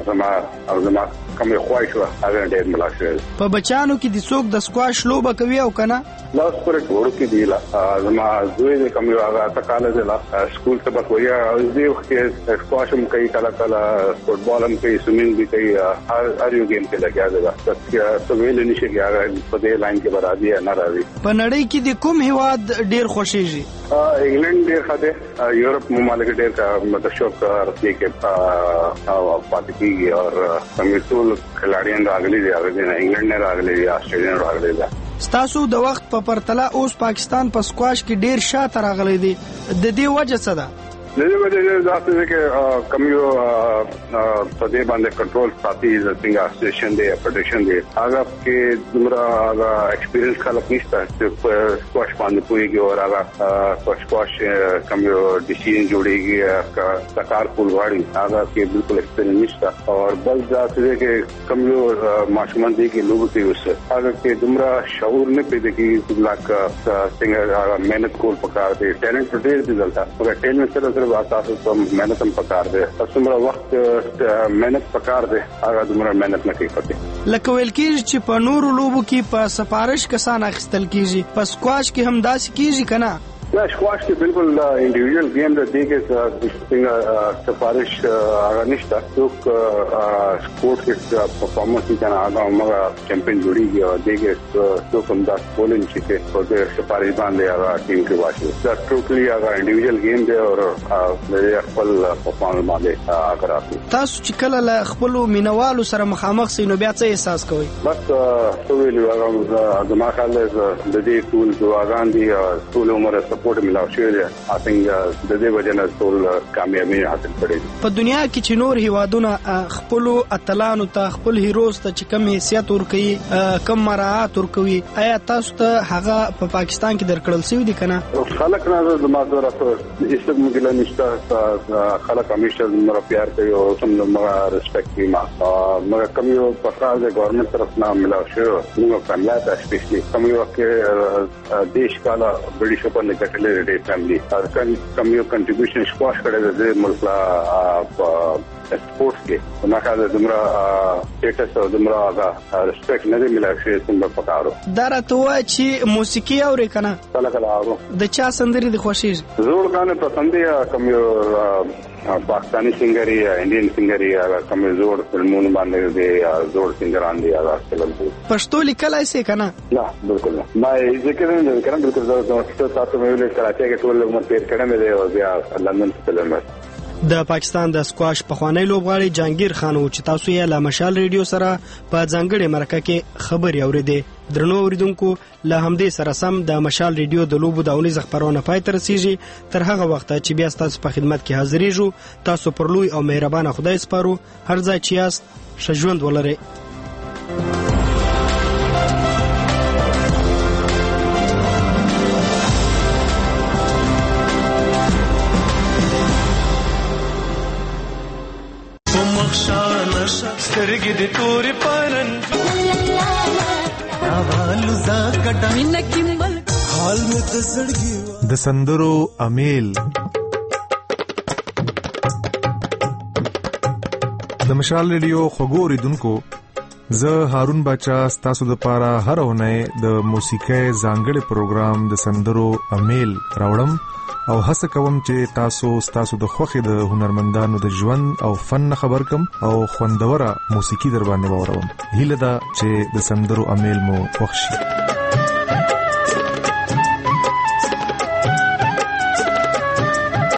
زما کومې خواهش و هغه ډېر ملاشل په بچانو کې د څوک د سکواش لوبه کوي او کنه لا سپورت ورو کې دی زما زوی د کومې هغه تکاله دی لا سکول ته بخویا او دې وخت کې سکواش هم کوي کله فوټبال هم کوي سویمینګ به کوي هر یو گیم کې لګیا دی تاسو ویل نشي هغه په دې لاین کې برابري نه راوي په نړۍ کې د کوم هیواد ډیر خوشیږي انګلند ډیر ښه دی یورپ ممالک ډیر مطلب شوق راځي کې او پاتې کیږي او کومې ټول کلاړیان راغلي دي هغه نه انګلند نه راغلي دي آسټریلیا راغلي دي ستاسو د وخت په پرتله اوس پاکستان په سکواش کې ډیر شاته راغلي دي د دې وجه څه ده د دې وجه دا چې کمیو په دې باندې کنټرول ساتي څنګه اسوسییشن دی پروډکشن دی هغه کې دمرا هغه ایکسپیرینس خلک نشته چې سکواش باندې پويږي او هغه سکواش کمیو ډیسیژن جوړيږي کا کار کول غواړي هغه کې بالکل ایکسپیرینس نشته او بل دا چې کمیو ماشومان دي کې لوګو کې اوس هغه کې دمرا شعور نه پیدا کیږي چې څنګه مهنت کول پکار دي ټیلنټ ډېر دي دلته هغه ټیلنټ سره تاسو ته مهنت هم پکار دی تاسو مر وخت مهنت پکار دی هغه دمر مهنت نه کوي پته لکه ویل کېږي چې په نورو لوبو کې په سفارش کسان اخیستل کېږي په سکواش کې هم داسې کېږي کنه دا سکواش کې بالکل انډیویډوال گیم دی کې څنګه سفارش هغه نشته څوک سپورت کې پرفارمنس کنه هغه موږ چیمپیون جوړیږي او دغه څوک هم دا بولین چې په دې سفارش باندې هغه ټیم کې واشي دا ټوټلی هغه انډیویډوال گیم دی او د خپل پرفارمنس باندې هغه راځي تاسو چې کله له خپل مینوالو سره مخامخ سئ نو بیا څه احساس کوئ بس څه ویلو هغه د ما خل د دې ټول دواګان دي ټول عمر سپورت ملاو شوی دی I think د دې وجه نه ټول کامیابی حاصل کړي په دنیا کې چې نور هیوادونه خپل اتلانو ته خپل هیروز ته چې کم حیثیت ورکوي کم مراعات ورکوي آیا تاسو ته هغه په پاکستان کې درکړل شوی دي کنه خلک نه د مازور ته اسلام مګل نشته خلک همیشه مر پیار کوي او سم نو ریسپیکټ کوي ما کم یو په خاصه ګورنمنت طرف نه ملاو شوی نو فیملی ته سپیشلی کم یو کې دیش کاله برټش په نکټلې ډېر فیملی کم یو کنټریبیوشن سکواش کړی د ملک لا سپورت کې نو کله دمرا سټیټس او دمرا هغه ریسپیکټ نه دی ملای شي څنګه پکارو دا راته وای چې موسیقي اورې کنه کله کله اورو د چا سندري د خوشي زوړ غانه پسند یا کم یو پاکستانی سنگری یا انډین سنگری یا کوم زوړ فلمونه باندې دي یا زوړ سنگران دي یا خپل پښتو لیکلای شي کنه؟ نه بالکل نه. ما ذکر نه کوم بالکل زه تاسو مې ویل کراچۍ کې ټول عمر تیر کړم دی او بیا لندن ته تلم. د پاکستان د سکواش پخوانی لوبغاړی جهانگیر خان او چې تاسو یې له مشال ریډیو سره په ځانګړي مرکه کې خبري اورېدې. درنو اوریدونکو له همدې سره سم د مشال ریډیو د لوبو د اونیز خبرونه پای ته رسیږي. تر هغه وخت چې بیا تاسو په خدمت کې حاضرېږو تاسو پر لوی او مهربانه خدای سپارو. هر ځای چې یاست ښه ژوند ولرئ. سترګې د تورې پرن اوالو زاکټه مینه کیمبل حال مې د زړګي د سندرو امیل. د مشال ریډیو خوږو اوریدونکو، زه هارون باچا ستاسو د پاره هر اونۍ د موسیقۍ ځانګړي پروګرام د سندرو امیل راوړم او هڅه کوم چې تاسو د خوښي د هنرمندانو د ژوند او فن خبر کم او خوندوره موسیقي در باندې واورم. هیله ده چې د سندرو امیل مو خوښ شي.